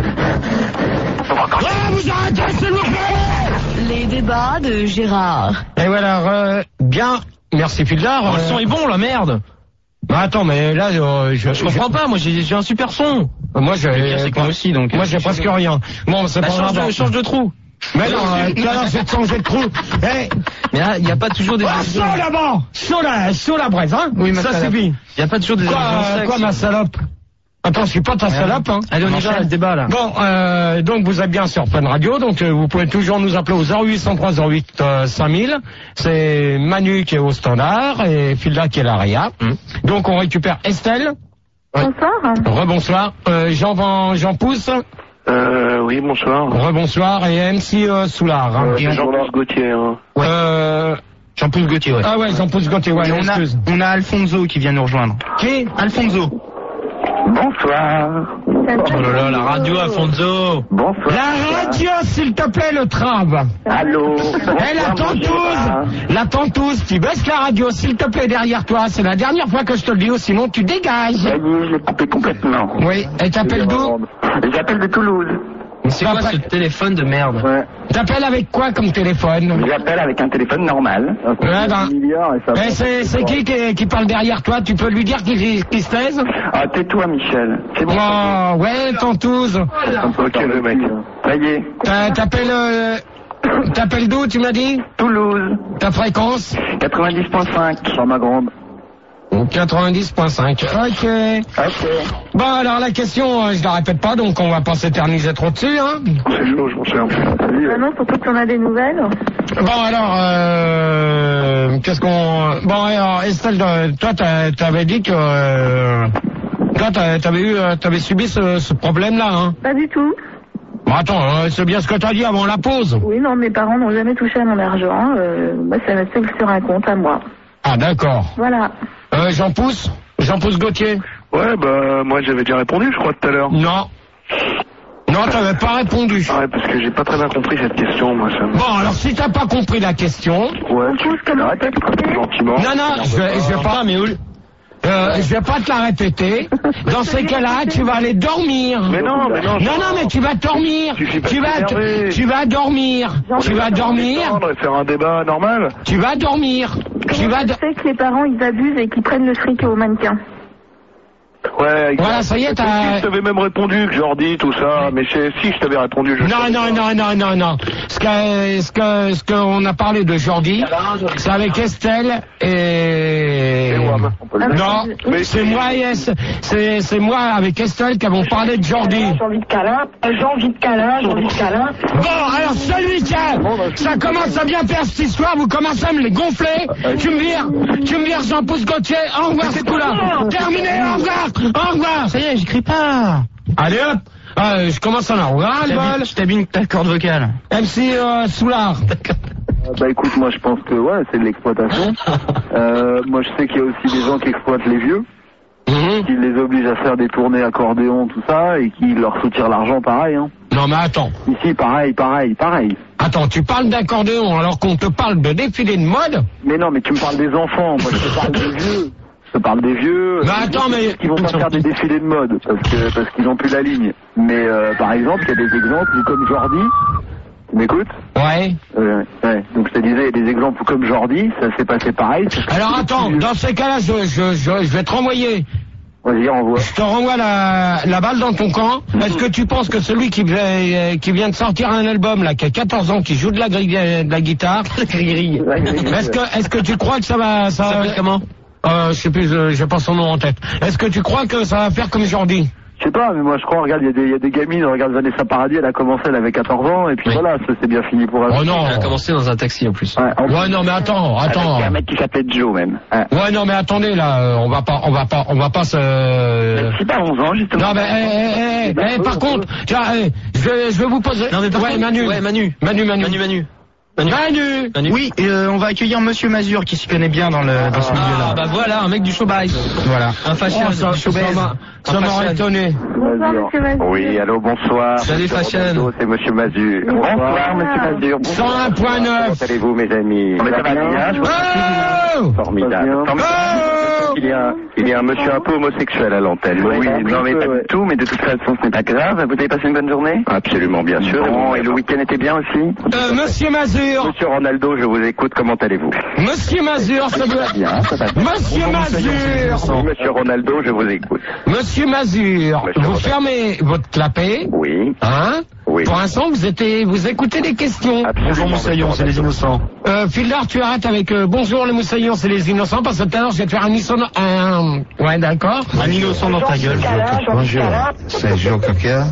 Ah, vous arrêtez, s'il vous plaît! Les débats de Gérard. Et voilà, euh, bien, merci Fildar. Oh, le son est bon, la merde. Bah attends, mais là, euh, je, je comprends pas, moi j'ai, j'ai un super son. Moi j'ai, c'est moi aussi, donc. Moi j'ai presque rien. Bon, c'est bah, pas change, grave. de, change de trou. Mais non, euh, tout à l'heure, c'est de changer de trou. Hey. Mais il n'y a pas toujours des... Ah, chaud là-bas, chaud la, chaud la braise, hein. Oui, ma ça salope. suffit. Il n'y a pas toujours des... Quoi, euh, quoi ma salope? Attends, je suis pas ta salope, hein. Allez, on y va, le débat, là. Bon, euh, donc vous êtes bien sur Fun Radio, donc euh, vous pouvez toujours nous appeler au zéro huit cent trois zéro huit cinq mille. C'est Manu qui est au standard et Filda qui est la Réa. Hum. Donc on récupère Estelle. Bonsoir. Rebonsoir. Euh, Jean Van, Jean Pousse. Euh, oui, bonsoir. Rebonsoir. Et M C euh, Soulard. Hein. Euh, c'est Jean-Pousse Gauthier. Hein. Ouais. Euh, Jean-Pousse Gauthier, ouais. Ah ouais, Jean-Pousse Gauthier, ouais, on, a, on a Alfonso qui vient nous rejoindre. Qui? Alfonso. Bonsoir. Oh là là, la radio, Alfonso. Bonsoir. La radio, s'il te plaît, le trave. Allô. Eh, la tentouse, la tentouse, tu baisses la radio, s'il te plaît, derrière toi. C'est la dernière fois que je te le dis, ou sinon tu dégages. Ça y est, je l'ai coupé complètement. Oui, et t'appelles d'où? J'appelle de Toulouse. Mais c'est quoi ce téléphone de merde? Ouais. T'appelles avec quoi comme téléphone? J'appelle avec un téléphone normal. Ouais, ben. Milliards et ça. Eh, c'est c'est qui, qui qui parle derrière toi? Tu peux lui dire qu'il qu'il se taise? Ah, tais-toi, Michel. C'est bon. Oh, ouais, tantouze. Ok, le mec. Ça y est. T'as- T'appelles euh, t'appelles d'où, tu m'as dit? Toulouse. Ta fréquence? quatre-vingt-dix virgule cinq. Par ma grande. quatre-vingt-dix virgule cinq. Ok. Ok. Bon, alors la question, euh, je la répète pas, donc on va pas s'éterniser trop dessus, hein. C'est chaud, je m'en souviens. Ah non, surtout qu'on a des nouvelles. Bon, alors, euh, qu'est-ce qu'on... Bon, alors, Estelle, euh, toi, t'as- t'avais dit que... Euh, toi, t'as- t'avais eu, euh, t'avais subi ce, ce problème-là, hein. Pas du tout. Bon, attends, euh, c'est bien ce que t'as dit avant la pause. Oui, non, mes parents n'ont jamais touché à mon argent. Euh, moi, ça me fait sur un compte à moi. Ah, d'accord. Voilà. Euh, Jean Pousse Jean Pousse Gauthier? Ouais, bah, moi j'avais déjà répondu, je crois, tout à l'heure. Non. Non, t'avais pas répondu. Ouais, parce que j'ai pas très bien compris cette question, moi, ça me... Bon, alors si t'as pas compris la question... Ouais, On pousse comment arrête, gentiment. Non, non, je vais, je vais pas... mais où... Euh, je vais pas te la répéter. Dans ces cas-là, tu vas aller dormir. Mais non, mais non. Non, non, mais tu vas dormir. Suffit pas Tu de vas, t'énerver. tu vas dormir. Tu vas dormir. On va faire un débat normal. Tu vas dormir. Tu vas. Je sais que les parents, ils abusent et qu'ils prennent le fric aux mannequins. Ouais, exact. Voilà, ça y est, t'as- Si, je t'avais même répondu que Jordi, tout ça, mais je- si je t'avais répondu, je... Non, non, non, non, non, non. Ce que, ce que, ce qu'on a parlé de Jordi, c'est avec Estelle et. Et Wam, on peut le dire. Non, Mais c'est moi et Es- c'est, c'est moi avec Estelle qui avons parlé de Jordi. J'ai envie de câlin, j'ai envie de câlin, j'ai envie de câlin. Bon, alors celui qui a, ça commence à bien faire cette histoire, vous commencez à me les gonfler. Tu me vires, tu me vires Jean Pousse Gauthier, au revoir ce coup-là. Terminé, au revoir, au revoir. Ça y est, j'écris pas. Allez hop, ah, je commence à en avoir le bol. Je t'abîme ta corde vocale. M C euh, Soulard. Euh, Bah écoute, moi je pense que ouais, c'est de l'exploitation. Euh, moi je sais qu'il y a aussi des gens qui exploitent les vieux, Mhm. qui les obligent à faire des tournées accordéon, tout ça, et qui leur soutirent l'argent pareil. Hein. Non mais attends, Ici, pareil, pareil, pareil. attends, tu parles d'accordéon alors qu'on te parle de défilé de mode. Mais non, mais tu me parles des enfants, moi je te parle des vieux. Je te parle des vieux. Mais euh, attends, mais- Qui vont pas faire des défilés de mode, parce que parce qu'ils ont plus la ligne. Mais euh, par exemple, il y a des exemples où, comme Jordi, tu m'écoutes Ouais. euh, ouais. Donc je te disais, il y a des exemples où, comme Jordi, ça s'est passé pareil. Alors attends, dans ces cas-là, je, je, je, je vais te renvoyer. Vas-y, renvoie. Je te renvoie la, la balle dans ton camp. Est-ce que tu penses que celui qui, vient- qui vient de sortir un album, là, qui a quatorze ans, qui joue de la, gri- de la guitare, est-ce que, est-ce que tu crois que ça va... Ça, Ça s'appelle comment? euh, Je sais plus, je- j'ai pas son nom en tête. Est-ce que tu crois que ça va faire comme Jordi? Je sais pas, mais moi je crois, regarde, il y, a des- il y a des gamines, regarde Vanessa Paradis, elle a commencé, elle avait quatorze ans, et puis Oui. voilà, ça c'est bien fini pour elle. Oh non. Elle a commencé dans un taxi en plus. Ouais, en- Ouais, non, mais attends, attends. Avec un mec qui s'appelait Joe, même. Ouais. Ouais, non, mais attendez, là, euh, on va pas, on va pas, on va pas se... C'est pas onze ans, justement. Non, mais, eh, eh, eh, eh, par contre, tiens, eh, je vais, je vais vous poser... Non, mais par ouais, contre- Manu. ouais, Manu. Manu, Manu. Manu, Manu. Manu. Manu. Manu. Oui, euh, on va accueillir Monsieur Mazur qui s'y connaît bien dans, le, dans ce milieu-là. Ah, bah voilà, un mec du showbiz. Voilà. Un fashion, Oh, ça, du showbiz. ça m'a- ça Un m'aurait fashion. étonné. Bonsoir, monsieur Mazur. Oui, allô, bonsoir. Salut, Monsieur Fashion. Ronaldo, c'est Monsieur Mazur. Bonsoir, Monsieur Mazur. cent un point neuf. Comment allez-vous, mes amis? Ça va bien. je vois Oh! formidable. Ça va bien. Oh! Il y, a, il y a un monsieur un peu homosexuel à l'antenne. Oui, Oui, un non mais peu, pas ouais. du tout, mais de toute façon ce n'est pas grave. Vous avez passé une bonne journée? Absolument, bien sûr. Bon, et le week-end était bien aussi? Euh, Monsieur Mazur. Monsieur Ronaldo, je vous écoute, comment allez-vous? Monsieur Mazur, ça doit... Bien, ça va bien. Monsieur Mazur. Oui, Monsieur Ronaldo, je vous écoute. Monsieur Mazur, Monsieur vous Ronaldo. fermez votre clapet, Oui, hein? oui. Pour l'instant, vous êtes, vous écoutez des questions. Absolument, Moussaillon, Monsieur c'est les Ronaldo. innocents. Euh, Fildar, tu arrêtes avec euh, bonjour les moussaillons, c'est les innocents, parce que tout à l'heure, je vais te faire un innocent, un... Ouais, d'accord. Un innocent dans ta gueule. Bonjour. C'est Jean Coquer.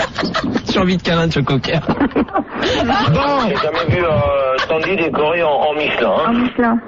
J'ai envie de câlin de ce coquin. Bon, J'ai jamais vu euh, Tanguy décoré en, en Michelin. En Hein. Michelin.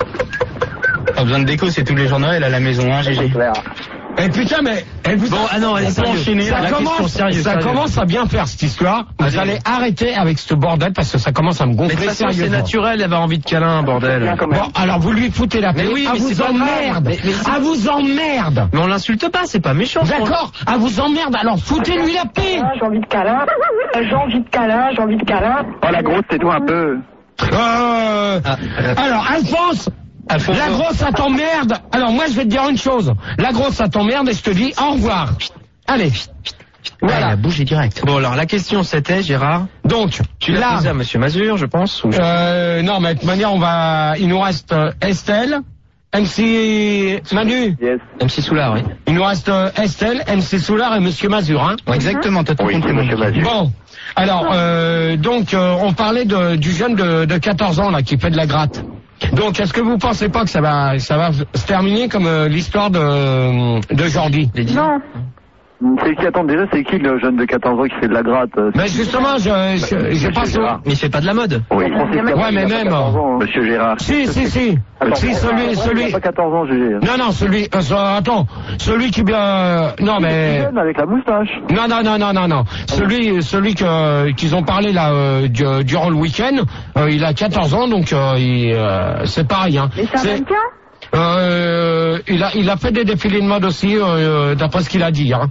Pas besoin de déco, c'est tous les jours Noël à la maison, hein, Gigi. et putain, mais... Et putain, Bon, ah non, allez, on peut sérieux. enchaîner. Ça, La question commence, sérieuse, ça sérieux. commence à bien faire, cette histoire. Vous allez arrêter avec ce bordel, parce que ça commence à me Mais de gonfler toute façon, c'est sérieusement. naturel d'avoir envie de câlin, bordel. Bon, alors vous lui foutez la paix. Mais oui, à mais vous c'est pas grave. emmerde. Mais- mais c'est- À vous emmerde. Mais on l'insulte pas, c'est pas méchant. ce qu'on- D'accord, à vous emmerde. Alors foutez-lui la paix. J'ai envie de câlin, j'ai envie de câlin, j'ai envie de câlin. Oh la grosse, tais-toi un peu. Euh, Ah, euh, alors Alphonse. Alphonse. La grosse, ça t'emmerde. Alors moi, je vais te dire une chose. La grosse, ça t'emmerde et je te dis au revoir. Allez. Voilà. Ah, la bouche est directe. Bon, alors la question c'était, Gérard. Donc, Tu l'as là, posé à Monsieur Mazur, je pense. Ou... euh, non, mais de toute manière, on va, il nous reste euh, Estelle, M C Manu. Yes. M C Soulard, oui. Il nous reste euh, Estelle, M C Soulard et Monsieur Mazur, hein. Exactement, t'as tout Oui, compris, c'est mon monsieur gars. Mazur. Bon. Alors, euh, donc, euh, on parlait de, du jeune de, de quatorze ans, là, qui fait de la gratte. Donc, est-ce que vous pensez pas que ça va, ça va se terminer comme euh, l'histoire de, de Jordi? Non. C'est qui, attends, déjà, c'est qui le jeune de quatorze ans qui fait de la gratte? Mais justement, je, je, je passe au... Mais il fait pas de la mode. Oui. Ouais, mais même... Monsieur Gérard. Si, si, si. Attends, Si, celui, Il celui... a pas quatorze ans, G G. Non, non, celui... euh, ce- attends, celui qui... Euh, non, mais... Jeune avec la moustache. Non, non, non, non, non, non. Celui, celui que qu'ils ont parlé là euh, du- durant le week-end, euh, il a quatorze ans, donc euh, il, euh, c'est pareil. Hein. Et c'est un C'est- mannequin? euh, il a, il a fait des défilés de mode aussi, euh, d'après ce qu'il a dit. Hein.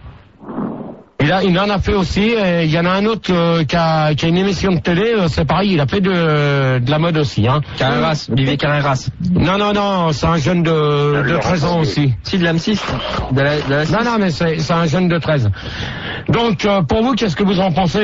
Il, a, il en a fait aussi, et il y en a un autre euh, qui, a, qui a une émission de télé, euh, c'est pareil, il a fait de, de la mode aussi. Hein. Carreras, Olivier Carreras. Non, non, non, c'est un jeune de, de treize ans aussi. Si, de l'A M six. De la, de la Non, non, mais c'est c'est un jeune de treize. Donc, euh, pour vous, qu'est-ce que vous en pensez,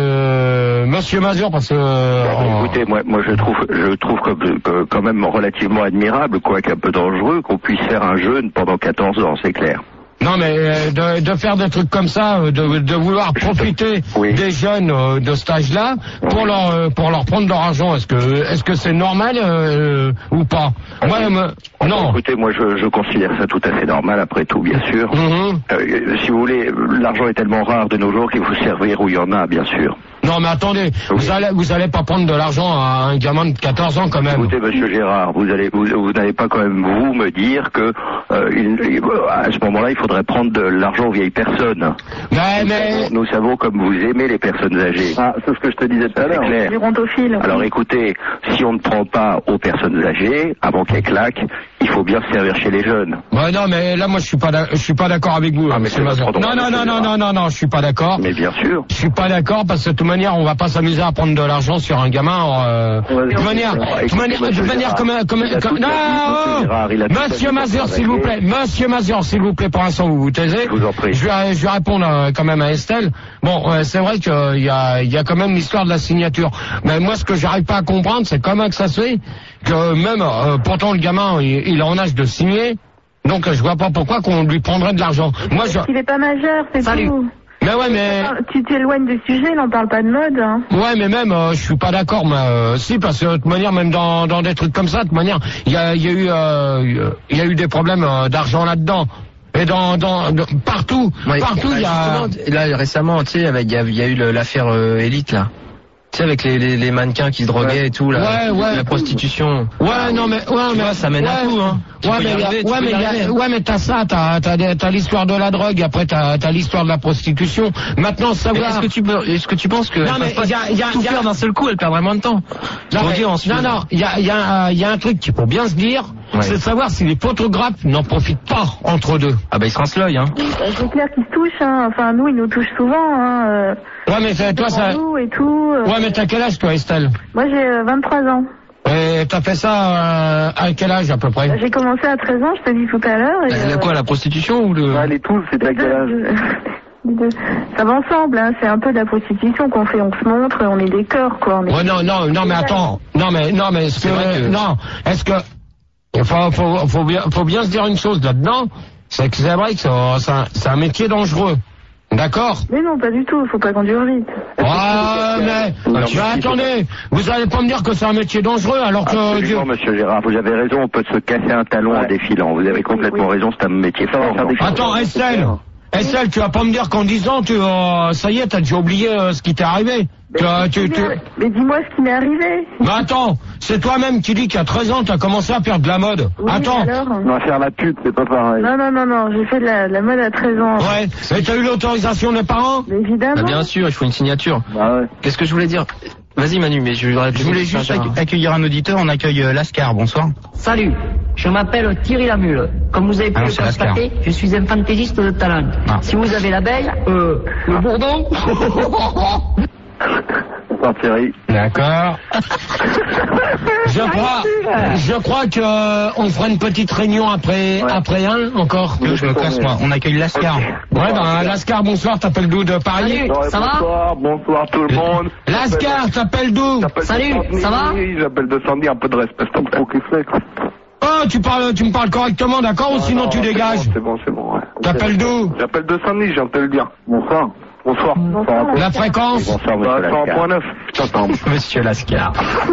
euh, Monsieur Mazur, parce que... euh, Bah, écoutez, moi, moi, je trouve, je trouve que, que, quand même relativement admirable, quoique un peu dangereux, qu'on puisse faire un jeûne pendant quatorze ans, c'est clair. Non, mais euh, de, de faire des trucs comme ça, euh, de, de vouloir profiter Oui. des jeunes euh, de cet âge-là pour leur euh, pour leur prendre leur argent, est-ce que est-ce que c'est normal euh, ou pas? Moi, me- non. Écoutez, moi, je, je considère ça tout à fait normal, après tout, bien sûr. Mhm. Euh, si vous voulez, l'argent est tellement rare de nos jours qu'il faut servir où il y en a, bien sûr. Non, mais attendez, vous allez vous allez pas prendre de l'argent à un gamin de quatorze ans quand même. Écoutez, monsieur Gérard, vous allez, vous, vous n'allez pas quand même vous me dire que euh, il, il- à ce moment-là, il faudrait prendre de l'argent aux vieilles personnes. Mais mais Nous savons comme vous aimez les personnes âgées. Ah, c'est ce que je te disais tout à C'est l'heure. clair. Gérontophile. Alors écoutez, si on ne prend pas aux personnes âgées, avant qu'elles claquent, il faut bien se servir chez les jeunes. ouais, non, mais là moi je suis pas d'ac- je suis pas d'accord avec vous. Ah, mais monsieur c'est Mazur. votre droit, Non, non, non, monsieur non, Gérard. non, non, non, je suis pas d'accord. Mais bien sûr. Je suis pas d'accord parce que de toute manière on va pas s'amuser à prendre de l'argent sur un gamin. Euh, Ouais, de toute manière, de toute écoutez, manière, de monsieur toute manière, Gérard, comme, comme, il a comme- toute non, sa vie, monsieur oh, Gérard, il a toute sa Monsieur vie Mazur, pour s'il vous plaît, travailler. Monsieur Mazur, s'il vous plaît, pour l'instant vous vous taisez. Je vous en prie. Je vais, je vais répondre euh, quand même à Estelle. Bon, euh, c'est vrai qu'il y a, il y a quand même l'histoire de la signature. Mais moi, ce que j'arrive pas à comprendre, c'est comment que ça se fait que même, euh, pourtant le gamin, il, il est en âge de signer. Donc je vois pas pourquoi qu'on lui prendrait de l'argent. Moi, je. Il est pas majeur, c'est Salut. tout. Mais ouais, mais. Tu t'éloignes du sujet, n'en parle pas de mode. Hein. Ouais, mais même, euh, je suis pas d'accord, mais euh, si, parce que de toute manière, même dans, dans des trucs comme ça, de toute manière, il y a, il y a eu, euh, il y a eu des problèmes euh, d'argent là-dedans. Et dans, dans, de- partout, Ouais, partout, il y a. justement, Là, récemment, tu sais, avec- il y, a- il y a eu le- l'affaire euh, Elite, là. Tu sais, avec les, les, les mannequins qui se droguaient et tout, là. Ouais, ouais. La prostitution. Ouais, non, mais, ouais, Tu mais vois, ça mène à ouais, tout, hein. Tu Ouais, peux y mais, il y a- arriver, tu ouais, peux mais, y il y a- arriver. ouais, mais t'as ça, t'as, t'as, des- t'as l'histoire de la drogue, après t'as, t'as l'histoire de la prostitution. Maintenant, Mais savoir. Est-ce que tu peux- est-ce que tu penses que Non, elles mais peuvent pas il y a- il y a- tout il y a- faire d'un seul coup, elles perdraient moins de temps? Non, Faut mais- dire ensuite. non, non, il y a, il y, a, il y a un truc qu'il faut bien se dire, Ouais. c'est de savoir si les photographes n'en profitent pas entre deux. Ah bah ils se rincent l'œil, hein. Euh, C'est clair qu'ils se touchent. Hein. Enfin, nous, ils nous touchent souvent. Hein. euh, Ouais, mais c'est- toi, ça. devant nous et tout. euh. Ouais, mais t'as quel âge, toi, Estelle? Moi, j'ai euh, vingt-trois ans. Et t'as fait ça euh, à quel âge, à peu près? J'ai commencé à treize ans, je te dis tout à l'heure. et, La, la euh, quoi, la prostitution ou le... Ouais, les tous, c'était à les quel âge? deux, les deux. Ça va ensemble, hein. C'est un peu de la prostitution qu'on fait. On se montre, on est des cœurs, quoi. On est... Ouais, non, non, non, mais attends. Non, mais, non, mais est-ce C'est vrai que, que- non, est-ce que, il faut, faut, faut bien, faut bien se dire une chose là-dedans, c'est que c'est vrai que c'est c'est un, c'est un métier dangereux. D'accord? Mais non, pas du tout. Il faut pas conduire vite. Ouais, mais, Non, mais mais attendez, vous allez pas me dire que c'est un métier dangereux alors que, Absolument, monsieur Gérard, vous avez raison, on peut se casser un talon en défilant. Vous avez complètement raison, c'est un métier fort. non? attends, Estelle, Estelle, tu vas pas me dire qu'en dix ans, tu, euh, ça y est, t'as déjà oublié euh, ce qui t'est arrivé. Tu, euh, tu, tu... Mais dis-moi ce qui m'est arrivé. Mais attends, c'est toi-même qui dis qu'à treize ans, t'as commencé à faire de la mode. Oui, Attends. alors Non, faire la pute, c'est pas pareil. Non, non, non, non. J'ai fait de la, de la mode à treize ans. Ouais, mais t'as eu l'autorisation des parents? Mais évidemment. Bah, bien sûr, il faut une signature. Bah ouais. Qu'est-ce que je voulais dire? Vas-y Manu, mais je voudrais... Je voulais juste accu- accueillir un auditeur, on accueille euh, Lascar, bonsoir. Salut, je m'appelle Thierry Lamule. Comme vous avez pu Ah non, le c'est Lascar. constater, je suis un fantaisiste de talent. Ah. Si vous avez l'abeille, euh, le bourdon, Bonsoir Thierry. D'accord. Je crois, je crois que euh, on fera une petite réunion après, ouais. après un encore. Que je me casse moi. On accueille Lascar. Ouais, ben Lascar, bonsoir. T'appelles d'où de Paris? Salut, ça va? Bonsoir, bonsoir tout le monde. Lascar, t'appelles d'où? Salut, ça va? J'appelle de Sandy, un peu de respect, s'il te plaît. Oh, tu parles, tu me parles correctement, d'accord, ou sinon non, tu dégages? C'est bon, c'est bon, ouais. T'appelles d'où? J'appelle de Sandy, je viens de te le dire. Bonsoir. Bonsoir. Bonsoir. La fréquence? Bonsoir, monsieur Lascar. cent point neuf. Putain, Monsieur Lascar.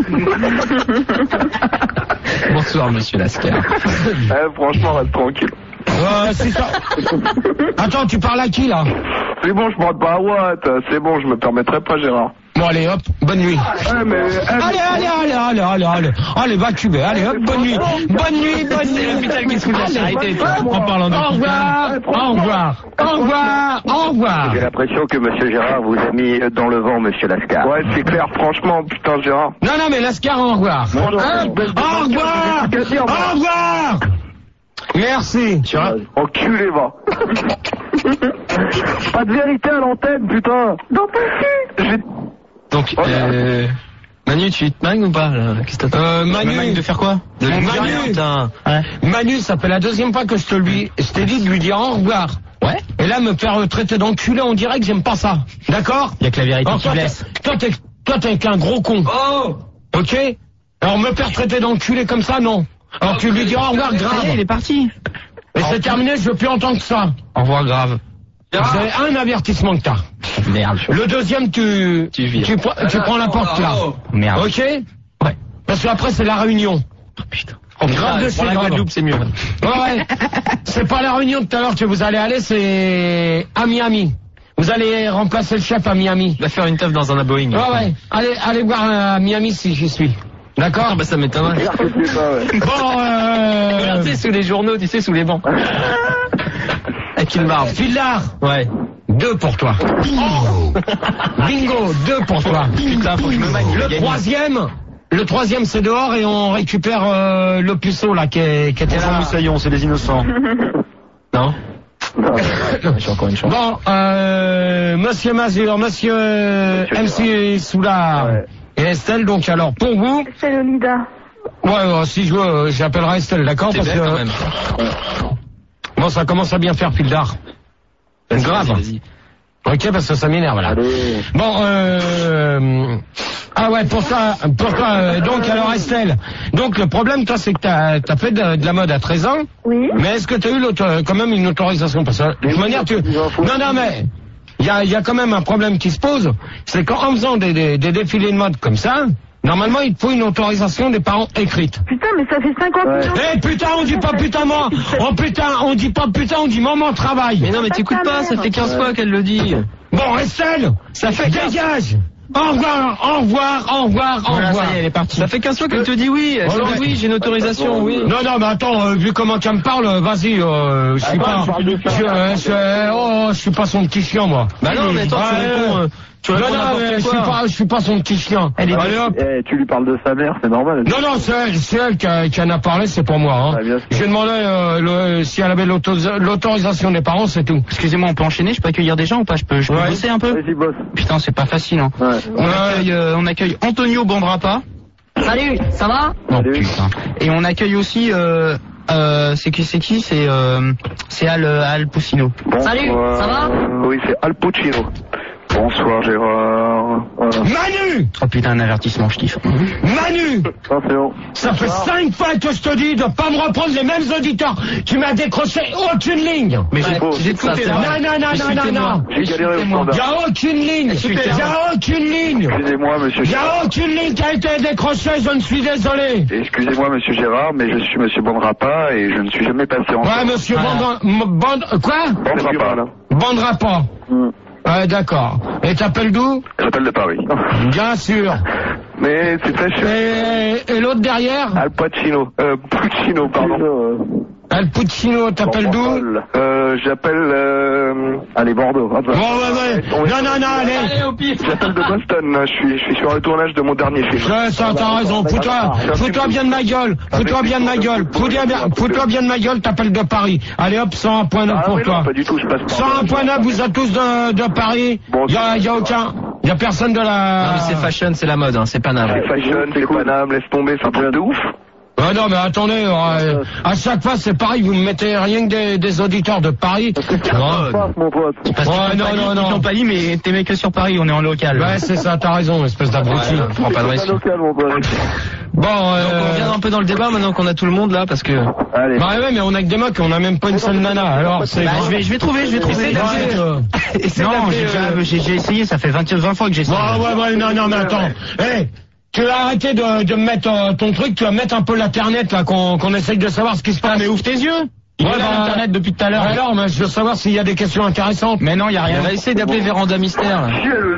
Bonsoir, monsieur Lascar. Eh, franchement, reste tranquille. Ouais, c'est ça. Attends, tu parles à qui, là? C'est bon, je me rate pas à Watt. C'est bon, je me permettrai pas, Gérard. Bon, allez, hop, bonne nuit. Eh, mais, eh, allez, allez, allez, allez, allez, allez, allez, va cuber, allez, hop, bonne nuit. Bonne nuit, bonne nuit. C'est l'hôpital qui se fout de la charité, en parlant de... Au revoir, au revoir, au revoir, au revoir. J'ai l'impression que monsieur Gérard vous a mis dans le vent, monsieur Lascar. Ouais, c'est clair, franchement, putain, Gérard. Non, non, mais Lascar, au revoir. Non, non, hein au revoir, au revoir. Merci. Tu vois, enculé, va. Pas de vérité à l'antenne, putain. Dans ton cul. Donc, euh... Manu, tu te mangues ou pas là? Qu'est-ce que t'as euh, Manu, Manu, de faire quoi? De Manu, Manu, ouais. Manu, ça fait la deuxième fois que je te lui, je t'ai dit de lui dire au revoir. Ouais. Et là, me faire traiter d'enculé, on dirait que j'aime pas ça. D'accord? Il y a que la vérité alors, qui blesse. Toi, t'es, toi, t'es qu'un gros con. Oh! Ok? Alors, me faire traiter d'enculé comme ça, non. Alors, tu lui dis au revoir grave. Il est parti. Et c'est terminé, je veux plus entendre ça. Au revoir grave. C'est un avertissement que t'as. Merde. Le deuxième, tu, tu, tu, tu, tu prends la porte là. Merde. Ok? Ouais. Parce qu'après, c'est la réunion. Oh putain. Oh, grave de chez la Guadeloupe, c'est mieux. Ouais, ouais. C'est pas la réunion de tout à l'heure que vous allez aller, c'est à Miami. Vous allez remplacer le chef à Miami. Il va faire une teuf dans un Boeing. Ouais, ouais. Allez, allez voir à Miami si j'y suis. D'accord? Ah bah ça m'étonnerait. Bon, euh... Regardez sous les journaux, tu sais, sous les bancs. Avec une barbe. Fillard. Ouais. Deux pour toi. Oh. Bingo, deux pour toi. Putain, faut que je me magne. Le troisième, le troisième c'est dehors et on récupère euh, le puceau là qui, est, qui était là. Moussaillon, c'est des innocents. Non. J'ai encore une chance. Bon, euh, monsieur Mazur, monsieur, monsieur M C Soulard ouais. Et Estelle, donc alors pour vous. Estelle Olida. Ouais, ouais, si je veux, euh, j'appellerai Estelle, d'accord? C'est parce belle, que quand même. Bon, ça commence à bien faire Fildar. C'est grave. Vas-y, vas-y. Ok, parce que ça m'énerve là. Allez. Bon, euh... ah ouais, pour ça, pour toi, euh, donc alors Estelle, donc le problème toi c'est que t'as as fait de, de la mode à treize ans. Oui. Mais est-ce que t'as eu quand même une autorisation? Parce que de toute manière tu... Non, non, mais il y a, y a quand même un problème qui se pose, c'est qu'en faisant des, des, des défilés de mode comme ça, normalement il te faut une autorisation des parents écrite. Putain, mais ça fait cinquante ouais. ans. Eh putain, on dit pas putain moi. Oh putain, on dit pas putain, on dit maman travail. Mais non, mais t'écoutes pas, ça fait quinze fois qu'elle le dit. Bon, Estelle, ça fait dégage. Au revoir, au revoir, au revoir, au voilà, revoir. Ça y est, elle est partie. Ça fait quinze fois qu'elle te dit oui. Elle oh, te dit oui, j'ai une autorisation, oui. Non, non, mais attends, euh, vu comment tu me parles, vas-y, euh, je suis pas, je, euh, je, oh, je suis pas son petit chien, moi. Bah non, mais attends, ah, tu réponds, euh, tu réponds non, non, mais je suis pas, je suis pas son petit chien. Elle est Allez, hop. Eh, tu lui parles de sa mère, c'est normal. Non, non, c'est elle, c'est elle qui, a, qui en a parlé, c'est pour moi, hein. Ouais, j'ai demandé, euh, le, si elle avait l'autorisation des parents, c'est tout. Excusez-moi, on peut enchaîner, je peux accueillir des gens ou pas? Je peux, je peux ouais. bosser un peu? Vas-y, bosse. Putain, c'est pas facile, hein. Ouais. On, ouais. Accueille, euh, on accueille Antonio Bandrapa. Salut, ça va? Non, putain. Et on accueille aussi, euh, euh, c'est qui, c'est qui? C'est, euh, c'est Al, Al Puccino. Bon, Salut, euh, ça va? Oui, c'est Al Puccino. Bonsoir Gérard. Voilà. Manu! Oh putain, un avertissement, je kiffe. Manu! Ça, c'est bon. Ça fait cinq fois que je te dis de pas me reprendre les mêmes auditeurs. Tu m'as décroché aucune ligne. Mais j'ai j'ai écouté. Non, non, non, non, non, non. J'ai galéré au standard. Il n'y a aucune ligne. Il n'y a aucune ligne. Excusez-moi, monsieur Gérard. Il n'y a aucune ligne qui a été décrochée, je ne suis désolé. Excusez-moi, monsieur Gérard, mais je suis monsieur Bandrapa et je ne suis jamais passé en... Ouais, monsieur Bandra... Band... Quoi? Bandrapa, là. Bandrapa. Mm. Ouais, d'accord. Et t'appelles d'où? J'appelle de Paris. Bien sûr. Mais c'est très cher. Et, et l'autre derrière? Al Pacino. Euh, Puccino, pardon. Al Puccino, t'appelles d'où? Euh, j'appelle, euh... Allez, Bordeaux. Bon, ouais, ouais. Non, non, non, allez. Allez, au pif. J'appelle de Boston, là. Je suis, je suis sur le tournage de mon dernier film. Ouais, ça, t'as raison. Fous-toi, fous-toi bien de ma gueule. Fous-toi bien de ma gueule. Fous-toi bien, fous-toi bien de ma gueule, t'appelles de Paris. Allez, hop, cent un point neuf pour toi. Pas du tout, je passe cent un point neuf, vous êtes tous de, de Paris. Il y a, y a aucun, Il y a personne de la... Non mais c'est fashion, c'est la mode, hein, c'est Paname. C'est fashion, c'est Paname, laisse tomber, c'est un truc de ouf. Ah non mais attendez, euh, à chaque fois c'est pareil, vous me mettez rien que des, des auditeurs de Paris. Passe, mon pote. Parce Ouais, qu'ils non, t'ont pas non, dit- non. Ils t'ont pas dit, mais t'es mec que sur Paris, on est en local. Ouais c'est ça, t'as raison, espèce d'abruti. Ouais, prends pas de C'est risque. pas local, mon pote. Bon, euh... Donc on revient un peu dans le débat maintenant qu'on a tout le monde là parce que... Allez. Bah ouais mais on a que des mecs, on a même pas une seule nana, alors c'est... Bah, je vais, je vais trouver, je vais trouver. Essaye d'appeler, euh, essaye Non, d'appeler, j'ai euh, déjà- j'ai j'ai essayé, ça fait vingt, vingt fois que j'essaie. Ouais, ouais, ouais, non, non, mais attends. Hé, tu vas arrêter de, de mettre euh, ton truc, tu vas mettre un peu l'internet, là, qu'on qu'on essaye de savoir ce qui se passe. Ah, mais ouvre tes yeux. Il Ouais, est là, bah, l'internet depuis tout à l'heure. Alors, mais je veux savoir s'il y a des questions intéressantes. Mais non, il y a rien. On va essayer d'appeler Véranda Mystère là.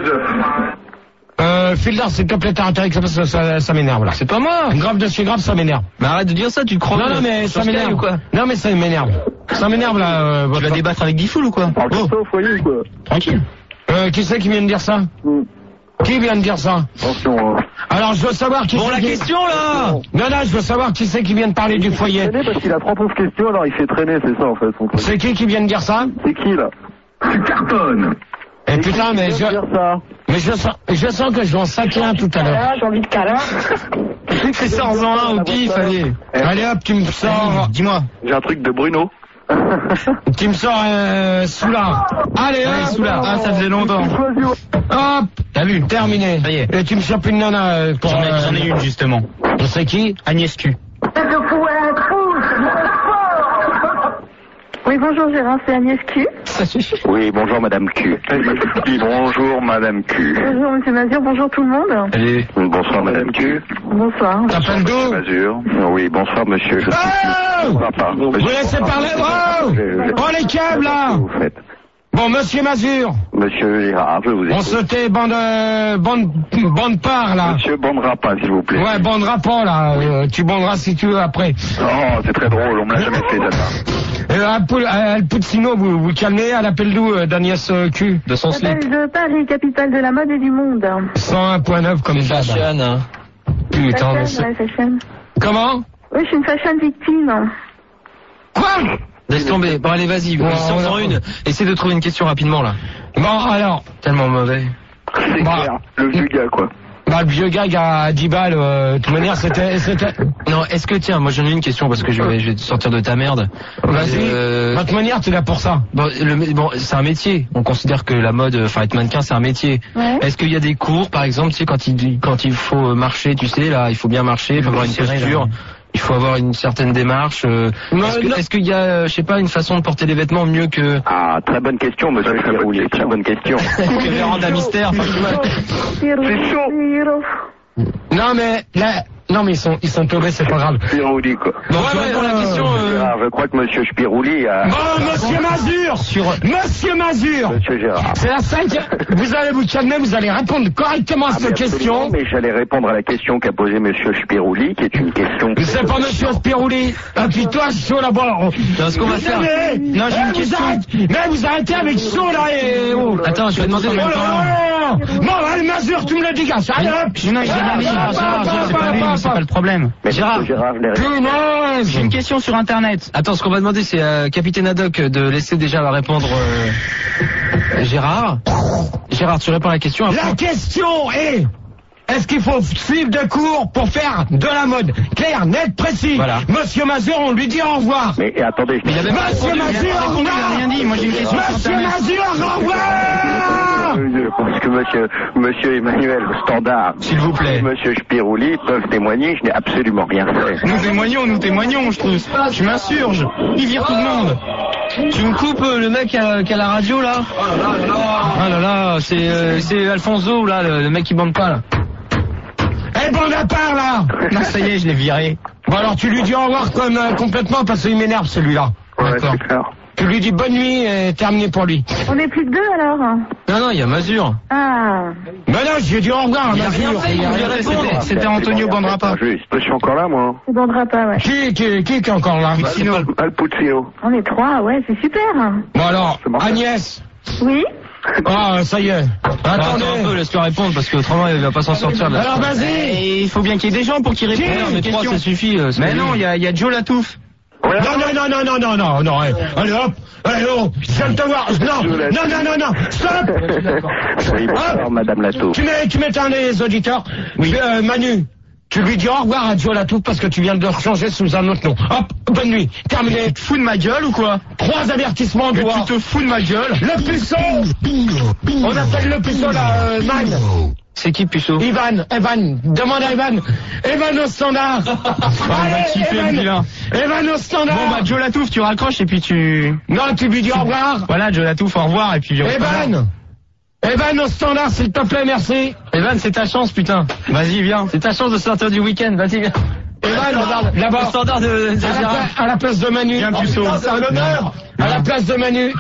Euh, Fildar, s'il te plaît, t'arrêtes avec ça parce que ça, ça m'énerve, là. C'est pas moi. Grave de chez grave, ça m'énerve. Mais arrête de dire ça, tu te crois. Non, non, mais ça m'énerve. ou quoi? Non, mais ça m'énerve. Ça m'énerve, là, euh, Tu votre... vas débattre avec Diffoul ou quoi? Parle comme ça au foyer, quoi. Tranquille. Euh, qui c'est qui vient de dire ça? Hmm. Qui vient de dire ça? Attention, hein. Alors, je veux savoir qui Bon, c'est la qui... question là. Non, non, je veux savoir qui c'est qui vient de parler du foyer. Traîner parce qu'il a trente onze questions, alors il fait traîner, c'est ça, en fait, son truc. C'est qui qui vient de dire ça? C'est qui, là? Tu cartonnes. Eh putain, mais je... Qui vient de dire ça? Mais je sens, je sens que je vais en saquer un tout à l'heure. Câlin, j'ai envie de câlin. C'est ça en faisant un au pif, allez. Allez hop, tu me sors. Dis-moi. J'ai un truc de Bruno. Tu me sors euh, Soula. Allez, Allez, hop. Soula. Ah, ça faisait longtemps. Hop. T'as vu? Terminé. Ça y est. Et tu me chopes une nana. euh, pour, J'en ai, euh, j'en ai une justement. C'est qui? Agnès Q. Oui, bonjour Gérard, c'est Agnès Q. Oui, bonjour Madame Q. Oui, bonjour Madame Q. Bonjour Monsieur Mazur, bonjour tout le monde. Allez. Bonsoir Madame Q. Bonsoir. T'appelles d'où? Mazur. Oui, bonsoir monsieur. Je Oh Papa. Vous laissez parler. Oh Oh les câbles là. Vous faites. Bon, Monsieur Mazur. Monsieur Gérard, je vous On écoute. se tait bande, euh, bande, bande part là. Monsieur bandera pas, s'il vous plaît. Ouais, bandera pas là. Euh, tu banderas si tu veux après. Oh, c'est très drôle, on me l'a jamais fait ça. Euh, Al Pu- Al Puccino, vous vous calmez à l'appel d'où euh, d'Agnès euh, Q? De son slip. J'appelle de Paris, capitale de la mode et du monde. cent un point neuf comme d'hab. Fashion, hein. Putain, mais Fashion, c'est... ouais, fashion. Comment? Oui, je suis une fashion victime. Quoi? Laisse tomber. Bon allez, vas-y. Ouais, Sors en ouais. une. Essaie de trouver une question rapidement là. Bon, alors, Tellement mauvais. C'est Bah. clair. Le vieux gars, quoi. bah, le vieux gag à dix balles, euh, de toute manière, c'était... c'était... Non, est-ce que tiens, moi j'en ai une question parce que je vais, je vais te sortir de ta merde. Vas-y, Euh, de toute manière, tu es là pour ça. Bon, le, bon, c'est un métier. On considère que la mode, enfin être mannequin, c'est un métier. Ouais. Est-ce qu'il y a des cours, par exemple, tu sais, quand il quand il faut marcher, tu sais, là, il faut bien marcher, il faut avoir une serré, posture, là. il faut avoir une certaine démarche. euh, Non, est-ce que- non. est-ce qu'il y a, euh, je sais pas, une façon de porter les vêtements mieux que Ah, très bonne question, monsieur Pirouli. Très bonne question. que Véranda Mystère? Enfin, tu vois. C'est chaud. Non, mais là... Non, mais ils sont, ils sont tombés, c'est pas grave. Spirouli, quoi. Bon, Ouais, tu ouais, réponds à la ouais, question. ouais. euh, Ah, je crois que monsieur Spirouli a... Bon, Monsieur Mazur Sur- Monsieur Mazur Monsieur Gérard. C'est la cinquième... Vous allez vous calmer, vous allez répondre correctement à Ah, mais cette absolument, question. mais j'allais répondre à la question qu'a posée monsieur Spirouli, qui est une question... C'est pas Monsieur Spirouli. Et puis toi, chaud là-bas. Non, ce qu'on va faire. Non, j'ai une question. Mais vous arrêtez avec chaud là et... Oh. Attends, je vais demander. Oh là là. Bon, allez, Mazur, tu me le dégages. Allez, hop. Non, j'ai rien dit. Gérard, Gérard, c'est pas lui, c'est pas le problème. Mais Gérard. monsieur Gérard, je l'ai répondu. Punaise. J'ai une question sur internet. Attends, ce qu'on va demander, c'est à Capitaine Haddock de laisser déjà répondre euh, Gérard. Gérard, tu réponds à la question. Après. La question est... Est-ce qu'il faut suivre de cours pour faire de la mode? Clair, net, précis. Voilà. Monsieur Mazur, on lui dit au revoir. Mais et attendez, je Il avait pas Monsieur répondu, Mazur, il a au répondu, il a revoir. rien dit. Moi, j'ai une question sur Monsieur internet. Mazur, au revoir. Euh, je pense que monsieur, monsieur Emmanuel Standard, S'il vous plaît. et monsieur Spirouli peuvent témoigner, je n'ai absolument rien fait. Nous témoignons, nous témoignons, je trouve. Je m'insurge. Il vire tout le monde. Tu me coupes euh, le mec à, qui a la radio là? Ah là là, c'est euh, c'est Alfonso là, le, le mec qui bande pas là. Eh bon, à part là. Non, ça y est, je l'ai viré. Bon alors tu lui dis au revoir comme, euh, complètement parce qu'il m'énerve celui-là. Ouais, D'accord. c'est clair. Tu lui dis bonne nuit et terminé pour lui. On est plus que deux alors. Non non, il y a Mazur. Ah. Mais non, j'ai dit au revoir à Il a rien Mazur. fait, il voulait répondre. C'était- C'était Antonio Bandrapa. Juste, je suis encore là, moi. C'est vendra pas, ouais. Qui, qui, qui est encore là? Al Puccino. On est trois, ouais, c'est super. Bon alors, C'est marrant. Agnès. Oui. Ah, ça y est. Attends un peu, Attendez. laisse-le répondre parce que autrement il va pas s'en sortir de là. Alors vas-y. Et il faut bien qu'il y ait des gens pour qu'ils répondent Non, à mais cette trois question. ça suffit. euh, c'est Mais pas non, lui. il y a, il y a Joe Latouf. Voilà. Non, non, non, non, non, non, non, non, allez, allez hop, allez, oh, je viens de te voir, non, non, non, non, non, stop. Oui, bonsoir, Madame Latouf. Tu mets, tu m'éteins les auditeurs. Oui. Euh, Manu, tu lui dis au revoir à Joe Latouf parce que tu viens de le changer sous un autre nom. Hop, bonne nuit, terminé. Tu te fous de ma gueule ou quoi? Trois avertissements, Mais doigts. tu te fous de ma gueule? Le puceau. On appelle le puceau là, euh, Man. C'est qui Puceau? Ivan, Evan, demande à Evan. Evan au standard. Allez, kiffer, Evan. le vilain. Evan au standard. Bon bah Joe Latouf, tu raccroches et puis tu... Non, tu lui dis au revoir. Voilà, Joe Latouf, au revoir et puis... Evan. Evan au standard, s'il te plaît, merci. Evan, c'est ta chance, putain. Vas-y, viens. C'est ta chance de sortir du week-end, vas-y, viens. Evan, regarde, là-bas. Le standard de, de À la, Gérard. pla- à la place de Manu. Viens, Puceau. C'est un honneur. À la place de Manu.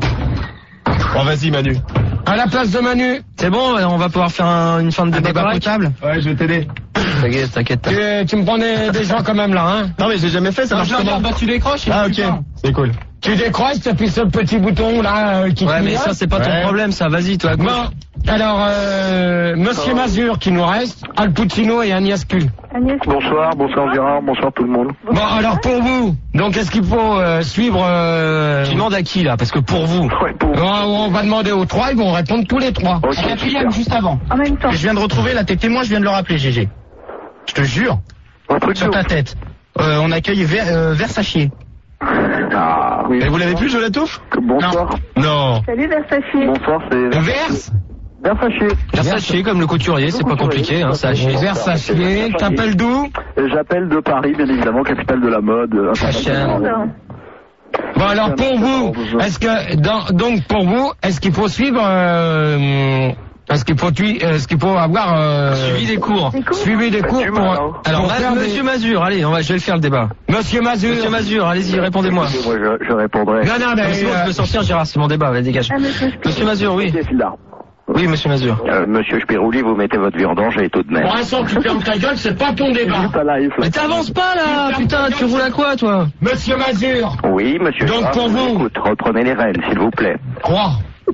Bon, vas-y, Manu. À la place de Manu. C'est bon, on va pouvoir faire un- une fin de débat, débat potable. Ouais, je vais t'aider. T'inquiète, t'inquiète. Tu, tu me prends des, des gens quand même là, hein. Non mais j'ai jamais fait, ça marche comment? Bah, tu décroches. Ah ok, c'est cool. Tu décroches, et puis ce petit bouton là euh, qui Ouais mais clignote. ça c'est pas ton Ouais. problème, ça, vas-y toi. Bon, alors, euh, Monsieur Mazur qui nous reste, Al Pacino et Agnès Q. Agnès. Bonsoir, bonsoir Gérard, bonsoir tout le monde. Bon, alors pour vous, donc est-ce qu'il faut euh, suivre... Euh... Tu demandes à qui là? Parce que pour vous. Ouais, pour on, on va demander aux trois, ils vont répondre tous les trois. Ok, super. juste avant. En même temps. Je viens de retrouver là tes témoins, je viens de le rappeler, G G. Je te jure, Un truc sur de ta tête. Euh, on accueille Ver, euh, Versachier. Ah, oui. Et vous l'avez plus, Joe Latouf? Bonsoir. Non. Salut Versace. Bonsoir, c'est Verse Versace. Versacier comme le couturier, c'est pas compliqué, hein, ça. Versacier, t'appelles d'où? J'appelle de Paris, bien évidemment, capitale de la mode. euh, Fashion. Bon alors pour vous, est-ce que dans, donc pour vous, est-ce qu'il faut suivre, euh, est-ce qu'il faut tui- est-ce qu'il faut avoir euh, Suivi des cours. suivi des cours du pour, mal, hein. Alors, pour faire Monsieur des... Mazur, allez, on va, je vais le faire le débat. Monsieur Mazur. Monsieur Mazur, allez-y, répondez-moi. Moi, je, je répondrai. Non non mais Sinon, euh, je peux sortir, Gérard, c'est mon débat, allez, dégage. Ah, monsieur. Monsieur Mazur, oui. Ok, Sildar. Oui, Monsieur Mazur. Euh, Monsieur Spirouli, vous mettez votre vie en danger tout de même. pour l'instant tu fermes ta gueule, c'est pas ton débat. Juste à live. Mais t'avances pas là, putain, tu roules à quoi toi? Monsieur Mazur. Oui, monsieur Donc, Gérard, pour je vous. écoute. Reprenez les rênes, s'il vous plaît. Trois.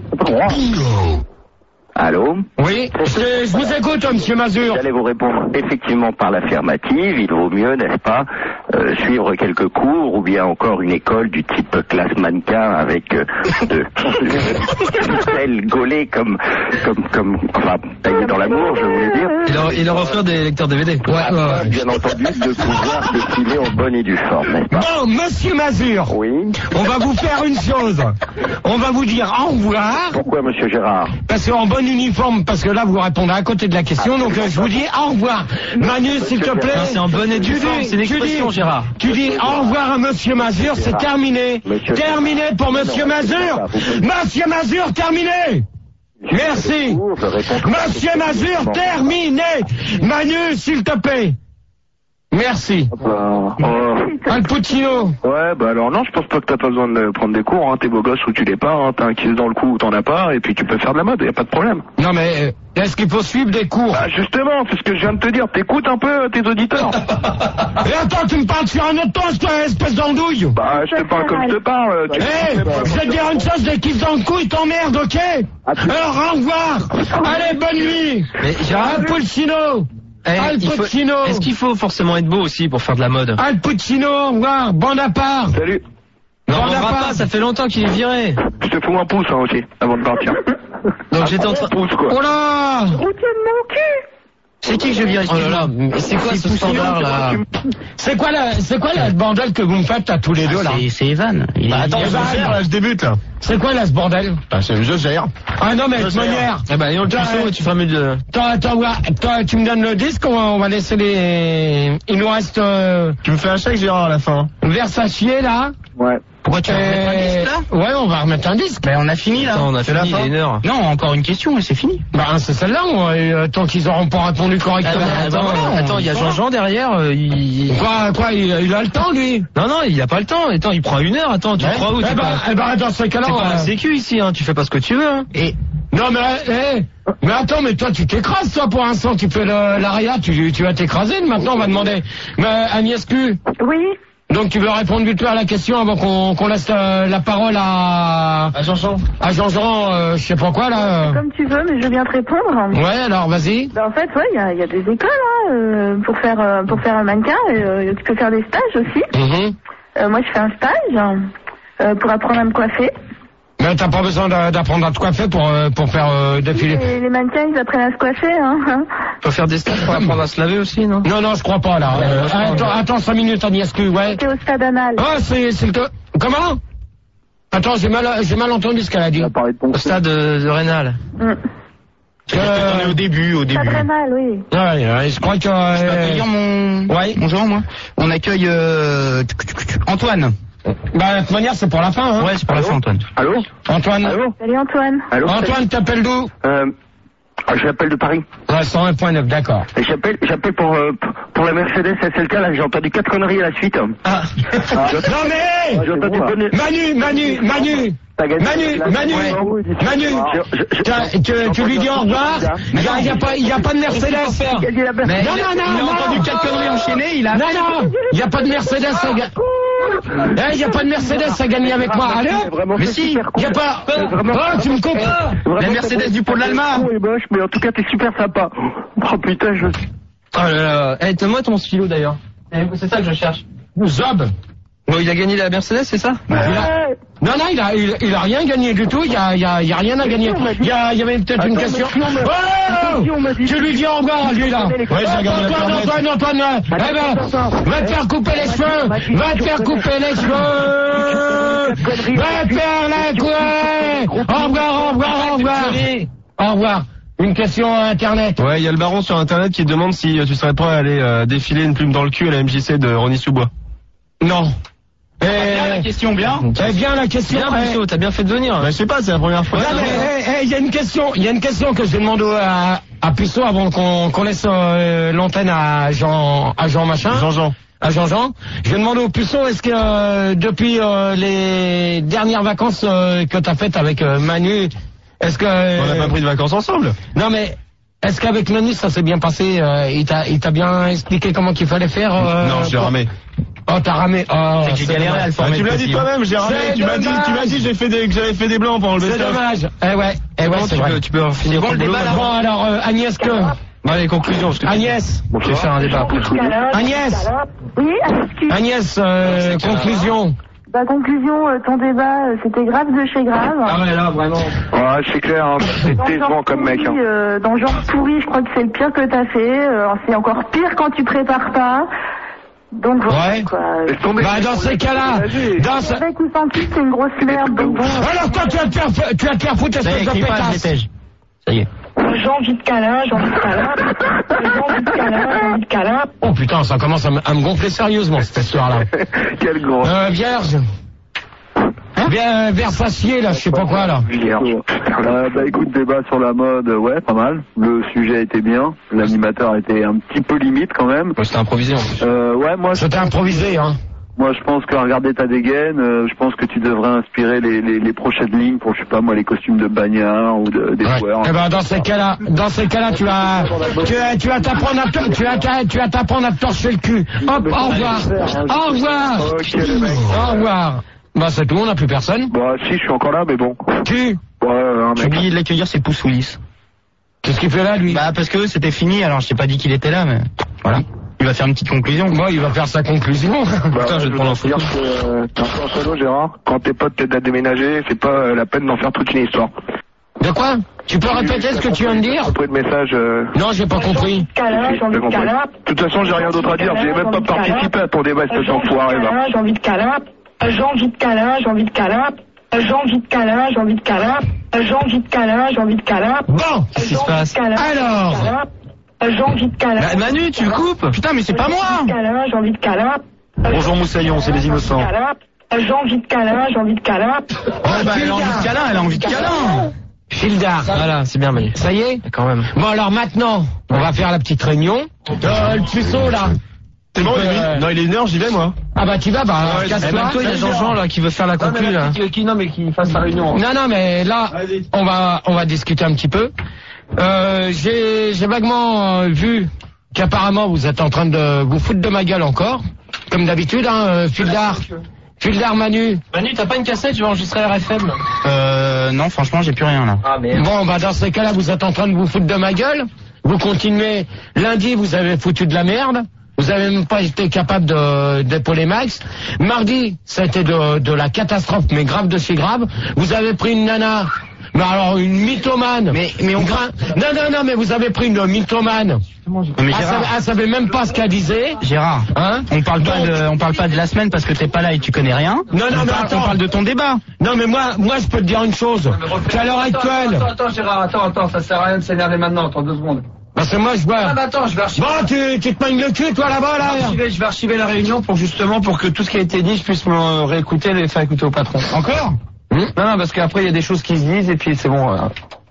Allô? Oui. Je, je vous écoute, Monsieur Mazur. J'allais vous répondre effectivement par l'affirmative. Il vaut mieux, n'est-ce pas, euh, suivre quelques cours ou bien encore une école du type classe mannequin avec euh, de ficelles gaulées comme, comme, comme, enfin, taillées dans l'amour, je voulais dire. Il leur, il leur offre des lecteurs D V D. Ouais, ouais, ouais. Bien entendu, de pouvoir défiler en bonne et due forme, n'est-ce pas? Bon, Monsieur Mazur. Oui. On va vous faire une chose. On va vous dire au revoir. Pourquoi, monsieur Gérard? Parce qu'en bon uniforme, parce que là vous répondez à côté de la question, donc euh, je vous dis au revoir. Manu, s'il te plaît. Non, c'est en bonne et due Tu forme, dis- c'est une tu expression, dis- Gérard. Tu dis au revoir à Monsieur Mazur, c'est terminé. Monsieur- Terminé pour Monsieur Mazur. Monsieur Mazur, terminé. Merci. Je réponds- Monsieur Mazur, terminé. Manu, s'il te plaît. Merci. Euh, euh, Al Pacino. ouais, bah alors non, je pense pas que t'as pas besoin de prendre des cours, hein. T'es beau gosse ou tu l'es pas, hein. T'as un kiss dans le cou ou t'en as pas, et puis tu peux faire de la mode, y a pas de problème. Non mais euh, est-ce qu'il faut suivre des cours? Bah justement, c'est ce que je viens de te dire, t'écoutes un peu euh, tes auditeurs. Et attends, tu me parles sur un autre ton, toi, espèce d'andouille. Bah je te parle comme je te parle. Tu... Eh, je vais te dire une chose, des kisses dans le cou, ils t'emmerdent, ok? Alors, au revoir. Allez, bonne nuit. Mais Gérard, Al Pacino. eh, Al il faut- Pacino. est-ce qu'il faut forcément être beau aussi pour faire de la mode? Al Pacino, au revoir. Bande à part. Salut. Non, on Bande à va part. pas, ça fait longtemps qu'il est viré. Je te fous un pouce hein, aussi, avant de partir. Donc j'étais en train... Un pouce quoi. Oh là. Routier de mon cul. C'est qui que je vire? Oh là là, Mais c'est quoi ce standard là? C'est quoi la, c'est quoi la bordel que vous me faites à tous les deux là? C'est Evan. Bah, attends, Evan. je gère, là, je débute là. C'est quoi là ce bordel? Bah, c'est je gère. Ah non mais de toute manière. Eh ben, et on le Toi, puceau et tu feras mieux de... Toi, toi, ouais, toi, tu me donnes le disque, on va, on va laisser les... Il nous reste euh, Tu me fais un chèque, Gérard, à la fin. Versace là. Ouais. Pourquoi tu vas remettre un disque là? Ouais, on va remettre un disque. Ben on a fini là. Attends, on a fini, il est une heure. Non, encore une question et c'est fini. Bah c'est celle-là, on- et, euh, tant qu'ils auront pas répondu Ah, correctement. bah, attends, voilà, attends, il y a voilà. Jean-Jean derrière, euh, il... Quoi, quoi, il, il a le temps lui? Non, non, il a pas le temps. Attends, il prend une heure. Attends, tu Ouais. crois où? Eh T'es ben, pas... eh ben, dans ce cas-là, T'es on pas va- la sécu ici, hein. Tu fais pas ce que tu veux, hein. Et... Non mais, eh, mais attends, mais toi tu t'écrases toi pour l'instant, tu fais le- l'aria, tu, tu vas t'écraser, maintenant on va demander. Mais Agnès Q, Oui. donc tu veux répondre vite fait à la question avant qu'on qu'on laisse euh, la parole à... À Jean-Jean. À Jean-Jean, euh, je sais pas quoi là. Comme tu veux, mais je veux bien te répondre. Ouais, alors vas-y. Ben, en fait, ouais, il y a, il y a des écoles hein, euh, pour faire euh, pour faire un mannequin. Et, euh, tu peux faire des stages aussi. Mhm. Euh, moi, je fais un stage euh, pour apprendre à me coiffer. Mais t'as pas besoin d'a- d'apprendre à te coiffer pour, euh, pour faire euh, défiler. Et les mannequins, ils apprennent à se coiffer, hein. Faut faire des stages pour apprendre à se laver aussi, non? Non, non, je crois pas, là. Euh, attends, attends, cinq minutes, Agnès, que, ouais. C'est au stade anal. Ah, c'est, c'est le... te- Comment? Attends, j'ai mal, j'ai mal entendu ce qu'elle a dit. Au stade de, de Rénal. Mm. Euh... Au début, au Stade début. anal, oui. Ouais, ouais, je crois que... Je peux Euh... accueillir mon... Ouais. Bonjour, moi. On accueille euh... Antoine. Bah, de toute manière, c'est pour la fin, hein. Ouais, c'est pour la fin, Antoine. Allô? Antoine. Allô? Salut Antoine. Allô? Antoine, t'appelles d'où? Euh, ah, j'appelle de Paris. Ouais, cent un point neuf, d'accord. Et J'appelle, j'appelle pour, euh, pour la Mercedes S L K, là, j'ai entendu quatre conneries à la suite. Ah. Non mais J'ai entendu donner... Manu, Manu, Manu T'as gagné Manu, la- Manu, Ouais. Manu, Je- je- je- t'as- tu, tu lui dis au revoir, il n'y a, y a pas, y a pas de Mercedes. J'ai gagné la Non, Mercedes. non, non, Il a non. entendu quatre conneries enchaînées, il a... Non, non, il n'y a pas de Mercedes à gagner. Il n'y a pas de Mercedes à gagner avec moi. Allez, Vraiment, Mais c'est si, super il n'y a cool. pas... C'est vraiment- Oh, tu me coupes. Vraiment, La Mercedes c'est- du pont de l'Alma. c'est moche, mais en tout cas, t'es super sympa. Oh putain, je... Oh là là. Eh, donne-moi ton stylo d'ailleurs. Eh, C'est ça que je cherche. Zob. Bon, il a gagné la Mercedes, c'est ça? Il a- Non, non, il a, il, il a rien gagné du tout, il y a, il y a, il y a rien à gagner. Il y, a, il y avait peut-être une Attends, question. mais sinon, mais- Oh on m'a dit- tu lui dis au revoir, lui, là. Ouais, Antoine, j'ai gagné la Antoine, Antoine, Antoine, euh, eh ben, va te faire couper les cheveux, va te faire couper les cheveux, va te faire la couille. Au revoir, au revoir, au revoir. Au revoir. Une question à Internet. Ouais, il y a le baron sur Internet qui demande si euh, tu serais prêt à aller euh, défiler une plume dans le cul à la M J C de Ronny Sous-Bois. Non. Bien la Eh, question, bien. eh bien la question. Bien, eh, Puceau, t'as bien fait de venir. Bah, je sais pas, c'est la première fois. Non, mais eh, eh, il y a une question, il y a une question que je vais demander à, à Puceau avant qu'on qu'on laisse euh, l'antenne à Jean, à Jean machin. Jean-Jean. À Jean-Jean. Je vais demander au Puceau, est-ce que euh, depuis euh, les dernières vacances euh, que t'as faites avec euh, Manu, est-ce que... euh, On n'a pas pris de vacances ensemble. Non mais, est-ce qu'avec Manu ça s'est bien passé euh, Il t'a il t'a bien expliqué comment qu'il fallait faire euh, Non, j'ai pour- ramé. Oh, t'as ramé. Oh, C'est que j'ai galéré à le Ah, former. tu me l'as le dit petit. toi-même, j'ai ramé. C'est Tu m'as dit, tu m'as dit j'ai fait des, que j'avais fait des blancs pendant le C'est best-of. dommage. Eh ouais, eh ouais, Bon, c'est tu vrai. peux, tu peux finir bon, ton le boulot. débat, là. Bon alors, euh, Agnès que... Bon, allez, conclusion, parce que Agnès, je vais faire un débat. Agnès, Oui, excuse. Agnès, euh, conclusion. Bah, conclusion, euh, ton débat, euh, c'était grave de chez grave. Ah ouais, là, vraiment. Ouais, c'est clair, hein. c'est Dans le décevant genre comme mec. pourri, Hein. euh, dans le genre pourri, je crois que c'est le pire que t'as fait. Euh, c'est encore pire quand tu prépares pas. Donc voilà, Ouais. quoi. Laisse tomber. Bah dans ces cas-là, dans ce... Avec ou sans titre, c'est une grosse merde. Donc bon. Alors toi tu vas te faire, tu vas te faire foutre, Ça y est, espèce de crie pas, je pétasse. l'étège. Ça y est. J'ai envie de câlin, j'ai envie de câlin. J'ai envie de câlin, j'ai envie de câlin. Oh putain, ça commence à me, à me gonfler sérieusement cette histoire-là. Quel gros. Euh, vierge. Bien, Versacier là, je sais pas quoi là. Vierge. Euh, bah écoute, débat sur la mode, ouais, pas mal. Le sujet était bien. L'animateur était un petit peu limite quand même. Ouais, c'était improvisé en plus. Euh, ouais, moi, je, C'était improvisé, hein. moi je pense que regarder ta dégaine, euh, je pense que tu devrais inspirer les, les, les prochaines lignes pour, je sais pas moi, les costumes de bagnards ou de, des Ouais. joueurs. Eh ben dans ces cas-là, dans ces cas-là, tu vas, tu vas, tu vas t'apprendre à, te- tu vas, t'a- tu vas t'apprendre à te torcher le cul. Hop, au revoir, au revoir, Ok, le mec. au revoir. Bah c'est tout, on n'a plus personne. Bah si, je suis encore là, mais bon. Tu, Ouais, un J'ai mec. oublié de l'accueillir, c'est Pouce Willis. qu'est-ce qu'il fait là lui? Bah, parce que c'était fini, alors je t'ai pas dit qu'il était là, mais voilà. Il va faire une petite conclusion. Moi, il va faire sa conclusion. Bah, Putain, je vais te prendre en photo. dire que, euh, t'es un peu en solo, Gérard. Quand tes potes t'aident à déménager, c'est pas euh, la peine d'en faire toute une histoire. De quoi? Tu peux répéter ce que tu viens de dire? Après de message. Euh... Non, j'ai pas compris. Câlin, j'ai envie de câlin. De toute façon, j'ai rien d'autre à dire. J'ai même pas participé à ton débat, cet enfoiré là. J'ai envie de câlin, j'ai envie de câlin, j'ai envie de câlin. J'ai envie de câlin, j'ai envie de câlin. J'ai envie de câlin, j'ai envie de câlin. Bon, Qu'est-ce qui se passe? alors, J'ai envie de câlin. Bah, Manu, tu coupes. Putain, mais c'est pas moi. J'ai envie de câlin, j'ai envie de câlin. Bonjour Moussaillon, c'est les innocents. J'ai envie de câlin, j'ai envie de câlin. Ouais, bah, elle a envie de câlin, elle a envie de câlin. Fildar. Voilà, c'est bien, Manu. Ça y est? Quand même. Bon, alors maintenant, on va faire la petite réunion. Euh, le puceau, là. C'est bon, il Euh, est Non, il est une heure, j'y vais moi. Ah bah tu vas, bah, Ouais, Eh, casse-toi. même toi, il y a Jean-Jean là qui veut faire la conclue là. Qui, non, mais qui fasse la réunion. Non, non, mais là, on va, on va discuter un petit peu. Euh, j'ai, j'ai vaguement euh, vu qu'apparemment vous êtes en train de vous foutre de ma gueule encore, comme d'habitude, hein, euh, Fildar. Fildar, Manu. Manu, t'as pas une cassette, je vais enregistrer R F M. Euh, non, franchement, j'ai plus rien là. Ah merde. Bon, bah dans ces cas-là, vous êtes en train de vous foutre de ma gueule. Vous continuez. Lundi, vous avez foutu de la merde. Vous avez même pas été capable de d'épauler Max. Mardi, c'était de, de la catastrophe, mais grave de chez grave. Vous avez pris une nana, mais alors une mythomane. Mais, mais on... Gra... Non, non, non, mais vous avez pris une mythomane. Mais elle, Gérard, savait, elle savait même pas ce qu'elle disait. Gérard, hein on parle pas Donc... de, on parle pas de la semaine parce que t'es pas là et tu connais rien. Non, non, on mais parle, attends. on parle de ton débat. Non, mais moi, moi, je peux te dire une chose. Qu'à l'heure actuelle. Attends, attends, Gérard, attends, attends, ça sert à rien de s'énerver maintenant, attends deux secondes. Parce que moi, je vois. Ah, bah attends, je vais archiver. Bon, tu, tu te manges le cul, toi, là-bas, là. Je vais, archiver, je vais archiver la réunion pour justement, pour que tout ce qui a été dit, je puisse me réécouter et les faire écouter au patron. Encore? Hum Non, non, parce qu'après, il y a des choses qui se disent et puis c'est bon. Euh...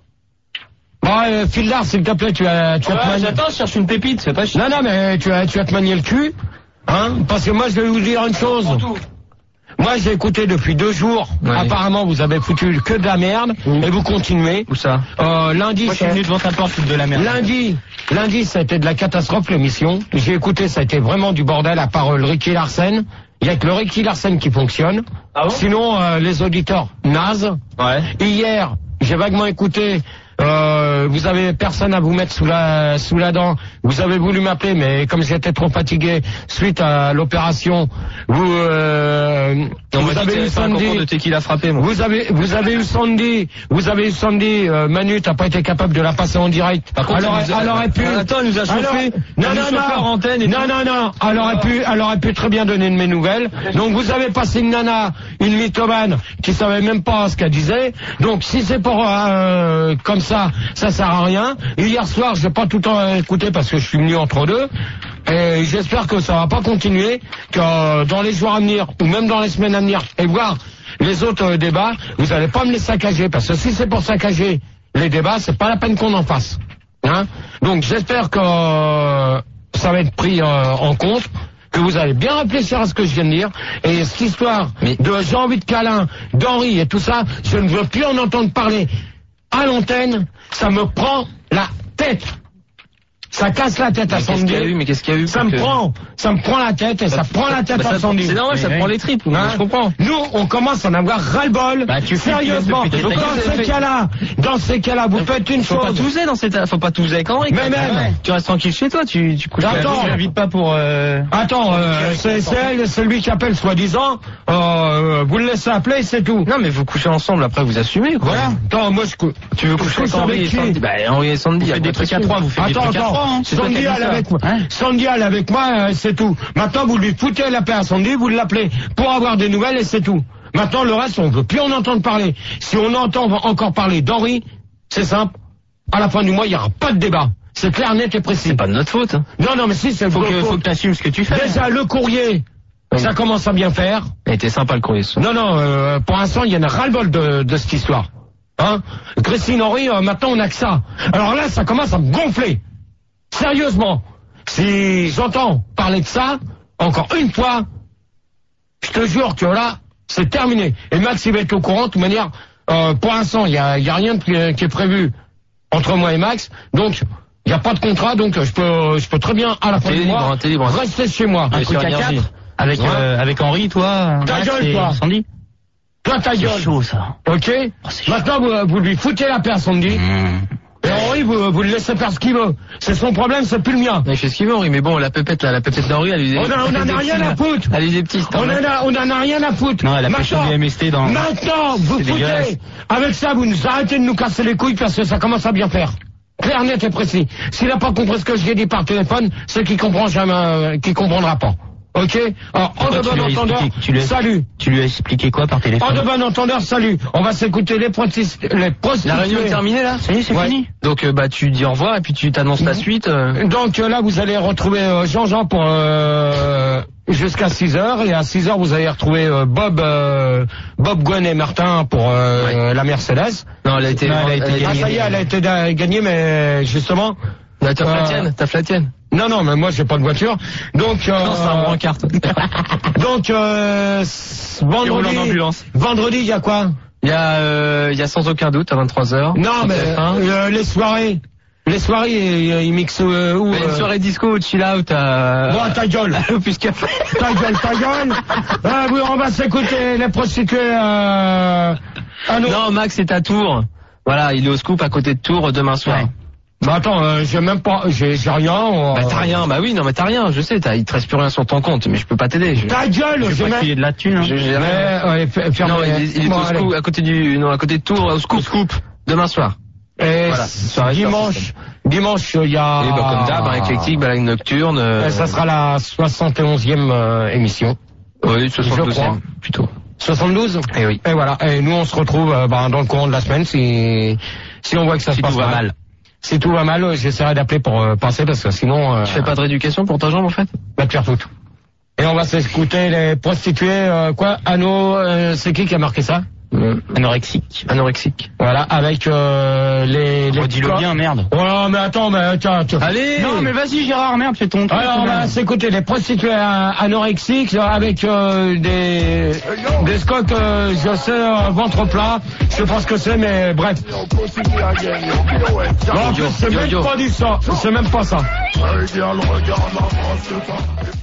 Bon, euh, Fildar, s'il te plaît, tu as, tu as Ouais, te manier... j'attends, je cherche une pépite, c'est pas chiant. Non, non, mais tu as, tu as te manier le cul, hein, parce que moi, je vais vous dire une chose. Moi, j'ai écouté depuis deux jours. Ouais. Apparemment, vous avez foutu que de la merde, Mmh. et vous continuez. Où ça? Euh, lundi, Moi, je suis c'est- venu devant ta porte, foutre de la merde. lundi, lundi, ça a été de la catastrophe, l'émission. J'ai écouté, ça a été vraiment du bordel, à part euh, le Ricky Larsen. Il y a que le Ricky Larsen qui fonctionne. Ah bon? Sinon, euh, les auditeurs, naze. Ouais. Hier, j'ai vaguement écouté, euh, vous avez personne à vous mettre sous la sous la dent. Vous avez voulu m'appeler, mais comme j'étais trop fatigué suite à l'opération, vous euh, vous avez eu Sandy. de Tequila frappé, moi. Vous avez vous avez eu Sandy. Vous avez eu Sandy. Euh, Manu, t'as pas été capable de la passer en direct. Par contre, alors, elle nous a- elle aurait pu. Attends, elle nous a chauffé. Alors- Elle Non, nous non, chauffait non. en antenne et non, tout. non, non. Elle aurait pu, elle aurait pu très bien donner de mes nouvelles. Donc vous avez passé une nana, une mythomane qui savait même pas ce qu'elle disait. Donc si c'est pour euh, comme ça, ça sert à rien. Et hier soir, j'ai pas tout le temps écouté parce que je suis venu entre deux. Et j'espère que ça va pas continuer, que euh, dans les jours à venir ou même dans les semaines à venir et voir les autres euh, débats, vous allez pas me les saccager parce que si c'est pour saccager les débats, c'est pas la peine qu'on en fasse. Hein. Donc j'espère que euh, ça va être pris euh, en compte, que vous allez bien réfléchir à ce que je viens de dire. Et cette histoire Mais- de j'ai envie de câlin, d'Henri et tout ça, je ne veux plus en entendre parler à l'antenne. Ça me prend la tête. Ça casse la tête à Mais qu'est-ce Sandy. qu'il y a eu, mais qu'est-ce qu'il y a eu Ça pour me que- prend, ça me prend la tête et ça prend la tête Bah, à ça- Sandy. C'est normal, ça te prend les tripes. Hein Je comprends. Nous, on commence à en avoir ras-le-bol. Bah, tu fais Sérieusement, depuis- depuis- dans depuis- ces cas-là, dans ces cas-là, vous faites une Faut pas chose. touser dans cette, faut pas touser avec Henri. Mais quoi. même. Tu restes tranquille chez toi, tu, tu couches. Attends. Je l'invite pas pour. Euh... Attends, euh, c'est c'est elle, c'est lui qui appelle soi-disant. Euh, vous le laissez appeler, c'est tout. Non, mais vous couchez ensemble, après vous assumez, quoi. Voilà. Attends, moi je cou- Tu veux je coucher avec couche Henri et avec qui Sandy? Bah, Henri et Sandy. Vous faites des trucs à trois, vous faites des Attends, trucs à trois. attends. Hein. C'est toi Sandy qui as dit elle ça. avec moi. Hein Sandy elle avec moi, euh, c'est tout. Maintenant vous lui foutez la paix à Sandy, vous l'appelez pour avoir des nouvelles et c'est tout. Maintenant le reste on veut plus en entendre parler. Si on entend encore parler d'Henri, c'est simple. À la fin du mois il y aura pas de débat. C'est clair, net et précis. C'est pas de notre faute. hein. Non non mais si c'est le Faut que, faut- faut que t'assumes ce que tu fais. Déjà le courrier, Oui. ça commence à bien faire. Il était sympa le courrier. ce soir. Non, non, euh, pour l'instant, il y en a ras-le-bol de, de cette histoire. Hein Christine Henry, euh, maintenant, on n'a que ça. Alors là, ça commence à me gonfler. Sérieusement. Si j'entends parler de ça, encore une fois, je te jure que là, c'est terminé. Et Max, il va être au courant. De toute manière, euh, pour l'instant, il n'y a, il y a rien qui, qui est prévu entre moi et Max. Donc, il n'y a pas de contrat. Donc, je peux, je peux très bien, à la fin T'es du libre, mois, hein, t'es libre. rester chez moi. Un Bien truc sûr, à énergie. quatre avec Ouais. euh, avec Henri, toi. Ta Max gueule, et toi. Sandy. Toi, ta C'est gueule. chaud ça. Ok. c'est Maintenant, vous, vous lui foutez la paix à Sandy. Mmh. Et Henri, vous, vous le laissez faire ce qu'il veut. C'est son problème, c'est plus le mien. Il fait ce qu'il veut, Henri, mais bon, la pépette, là, la pépette d'Henri, elle lui On a- on en a rien à foutre. Elle lui des petits, On en a, on en a rien à foutre. Non, elle a pêché Maintenant- du M S T dans. Maintenant, vous C'est foutez. dégueulasse. Avec ça, vous nous arrêtez de nous casser les couilles parce que ça commence à bien faire. Clair, net et précis. S'il n'a pas compris ce que je lui ai dit par téléphone, c'est qu'il comprend jamais, euh, qu'il comprendra pas. Ok? Alors, en Pourquoi de tu bon lui as entendeur, expliqué- tu lui as- salut. Tu lui as expliqué quoi par En téléphone de bon entendeur, salut. On va s'écouter les prostituées. Les prostituées. La réunion est terminée, là? Ça y est, c'est Ouais. fini. Donc, euh, bah, tu dis au revoir et puis tu t'annonces la suite. euh. Donc euh, là, vous allez retrouver euh, Jean-Jean pour euh, jusqu'à six heures. Et à six heures, vous allez retrouver euh, Bob, euh, Bob, Gwen et Martin pour euh, la Mercedes. Non, elle a été, Non, elle a été Ah, gagnée. ça y est, elle a été da- gagnée, mais justement... Bah, t'as Euh, la tienne, t'as la tienne. Non, non, mais moi, j'ai pas de voiture. Donc... Euh, Non, c'est un brancard. donc, euh, s- roule en vendredi... ambulance. Vendredi, il y a quoi? Il y a, euh, il y a sans aucun doute à vingt-trois heures. Non, mais euh, les soirées... Les soirées, ils, ils mixent euh, où Mais une euh, soirée disco, chill out à... Bon, ta gueule. Opus Café. Ta gueule, ta gueule. Ah, oui, on va s'écouter les prostituées. Euh... à nos- Non, Max est à Tours. Voilà, il est au scoop à côté de Tours demain soir. Ouais. Bah attends, euh, j'ai même pas, j'ai, j'ai rien. Euh... Bah t'as rien, bah oui, non mais t'as rien, je sais, t'as, il te reste plus rien sur ton compte, mais je peux pas t'aider. Je... Ta gueule, j'ai pas qu'il de la thune. Hein. Je, j'ai rien. Ouais, ouais, f- ferme non, les... il, il est bon, au scoop, à côté du, non, à côté de Tours, au scoop, scoop, demain soir. Et voilà, soirée dimanche, dimanche, il y a... Et bah comme d'hab, un éclectique, balade nocturne. Euh... Et ça sera la soixante et onzième euh, émission. Oui, soixante-douzième, plutôt. soixante-douze. Et oui. Et voilà, et nous on se retrouve euh, bah, dans le courant de la semaine si, si on voit que ça si se passe tout va mal. Si tout va mal, euh, j'essaierai d'appeler pour euh, passer parce que sinon... Euh, tu fais pas de rééducation pour ta jambe en fait? Bah, te faire foutre. Et on va s'écouter les prostituées, euh, quoi, Anno, euh, c'est qui qui a marqué ça? euh, Anorexique. Anorexique. Voilà, avec euh, les... les Redis-le bien, merde. Oh non, mais attends, mais tiens, tiens. Allez. Non, mais vas-y, Gérard, merde, fais ton truc. Alors, on va s'écouter les prostituées euh, anorexiques avec euh, des... des scotch, euh, je sais, euh, ventre plat. Je sais pas ce que c'est, mais bref. Non, en plus, c'est même pas du ça. C'est même pas ça.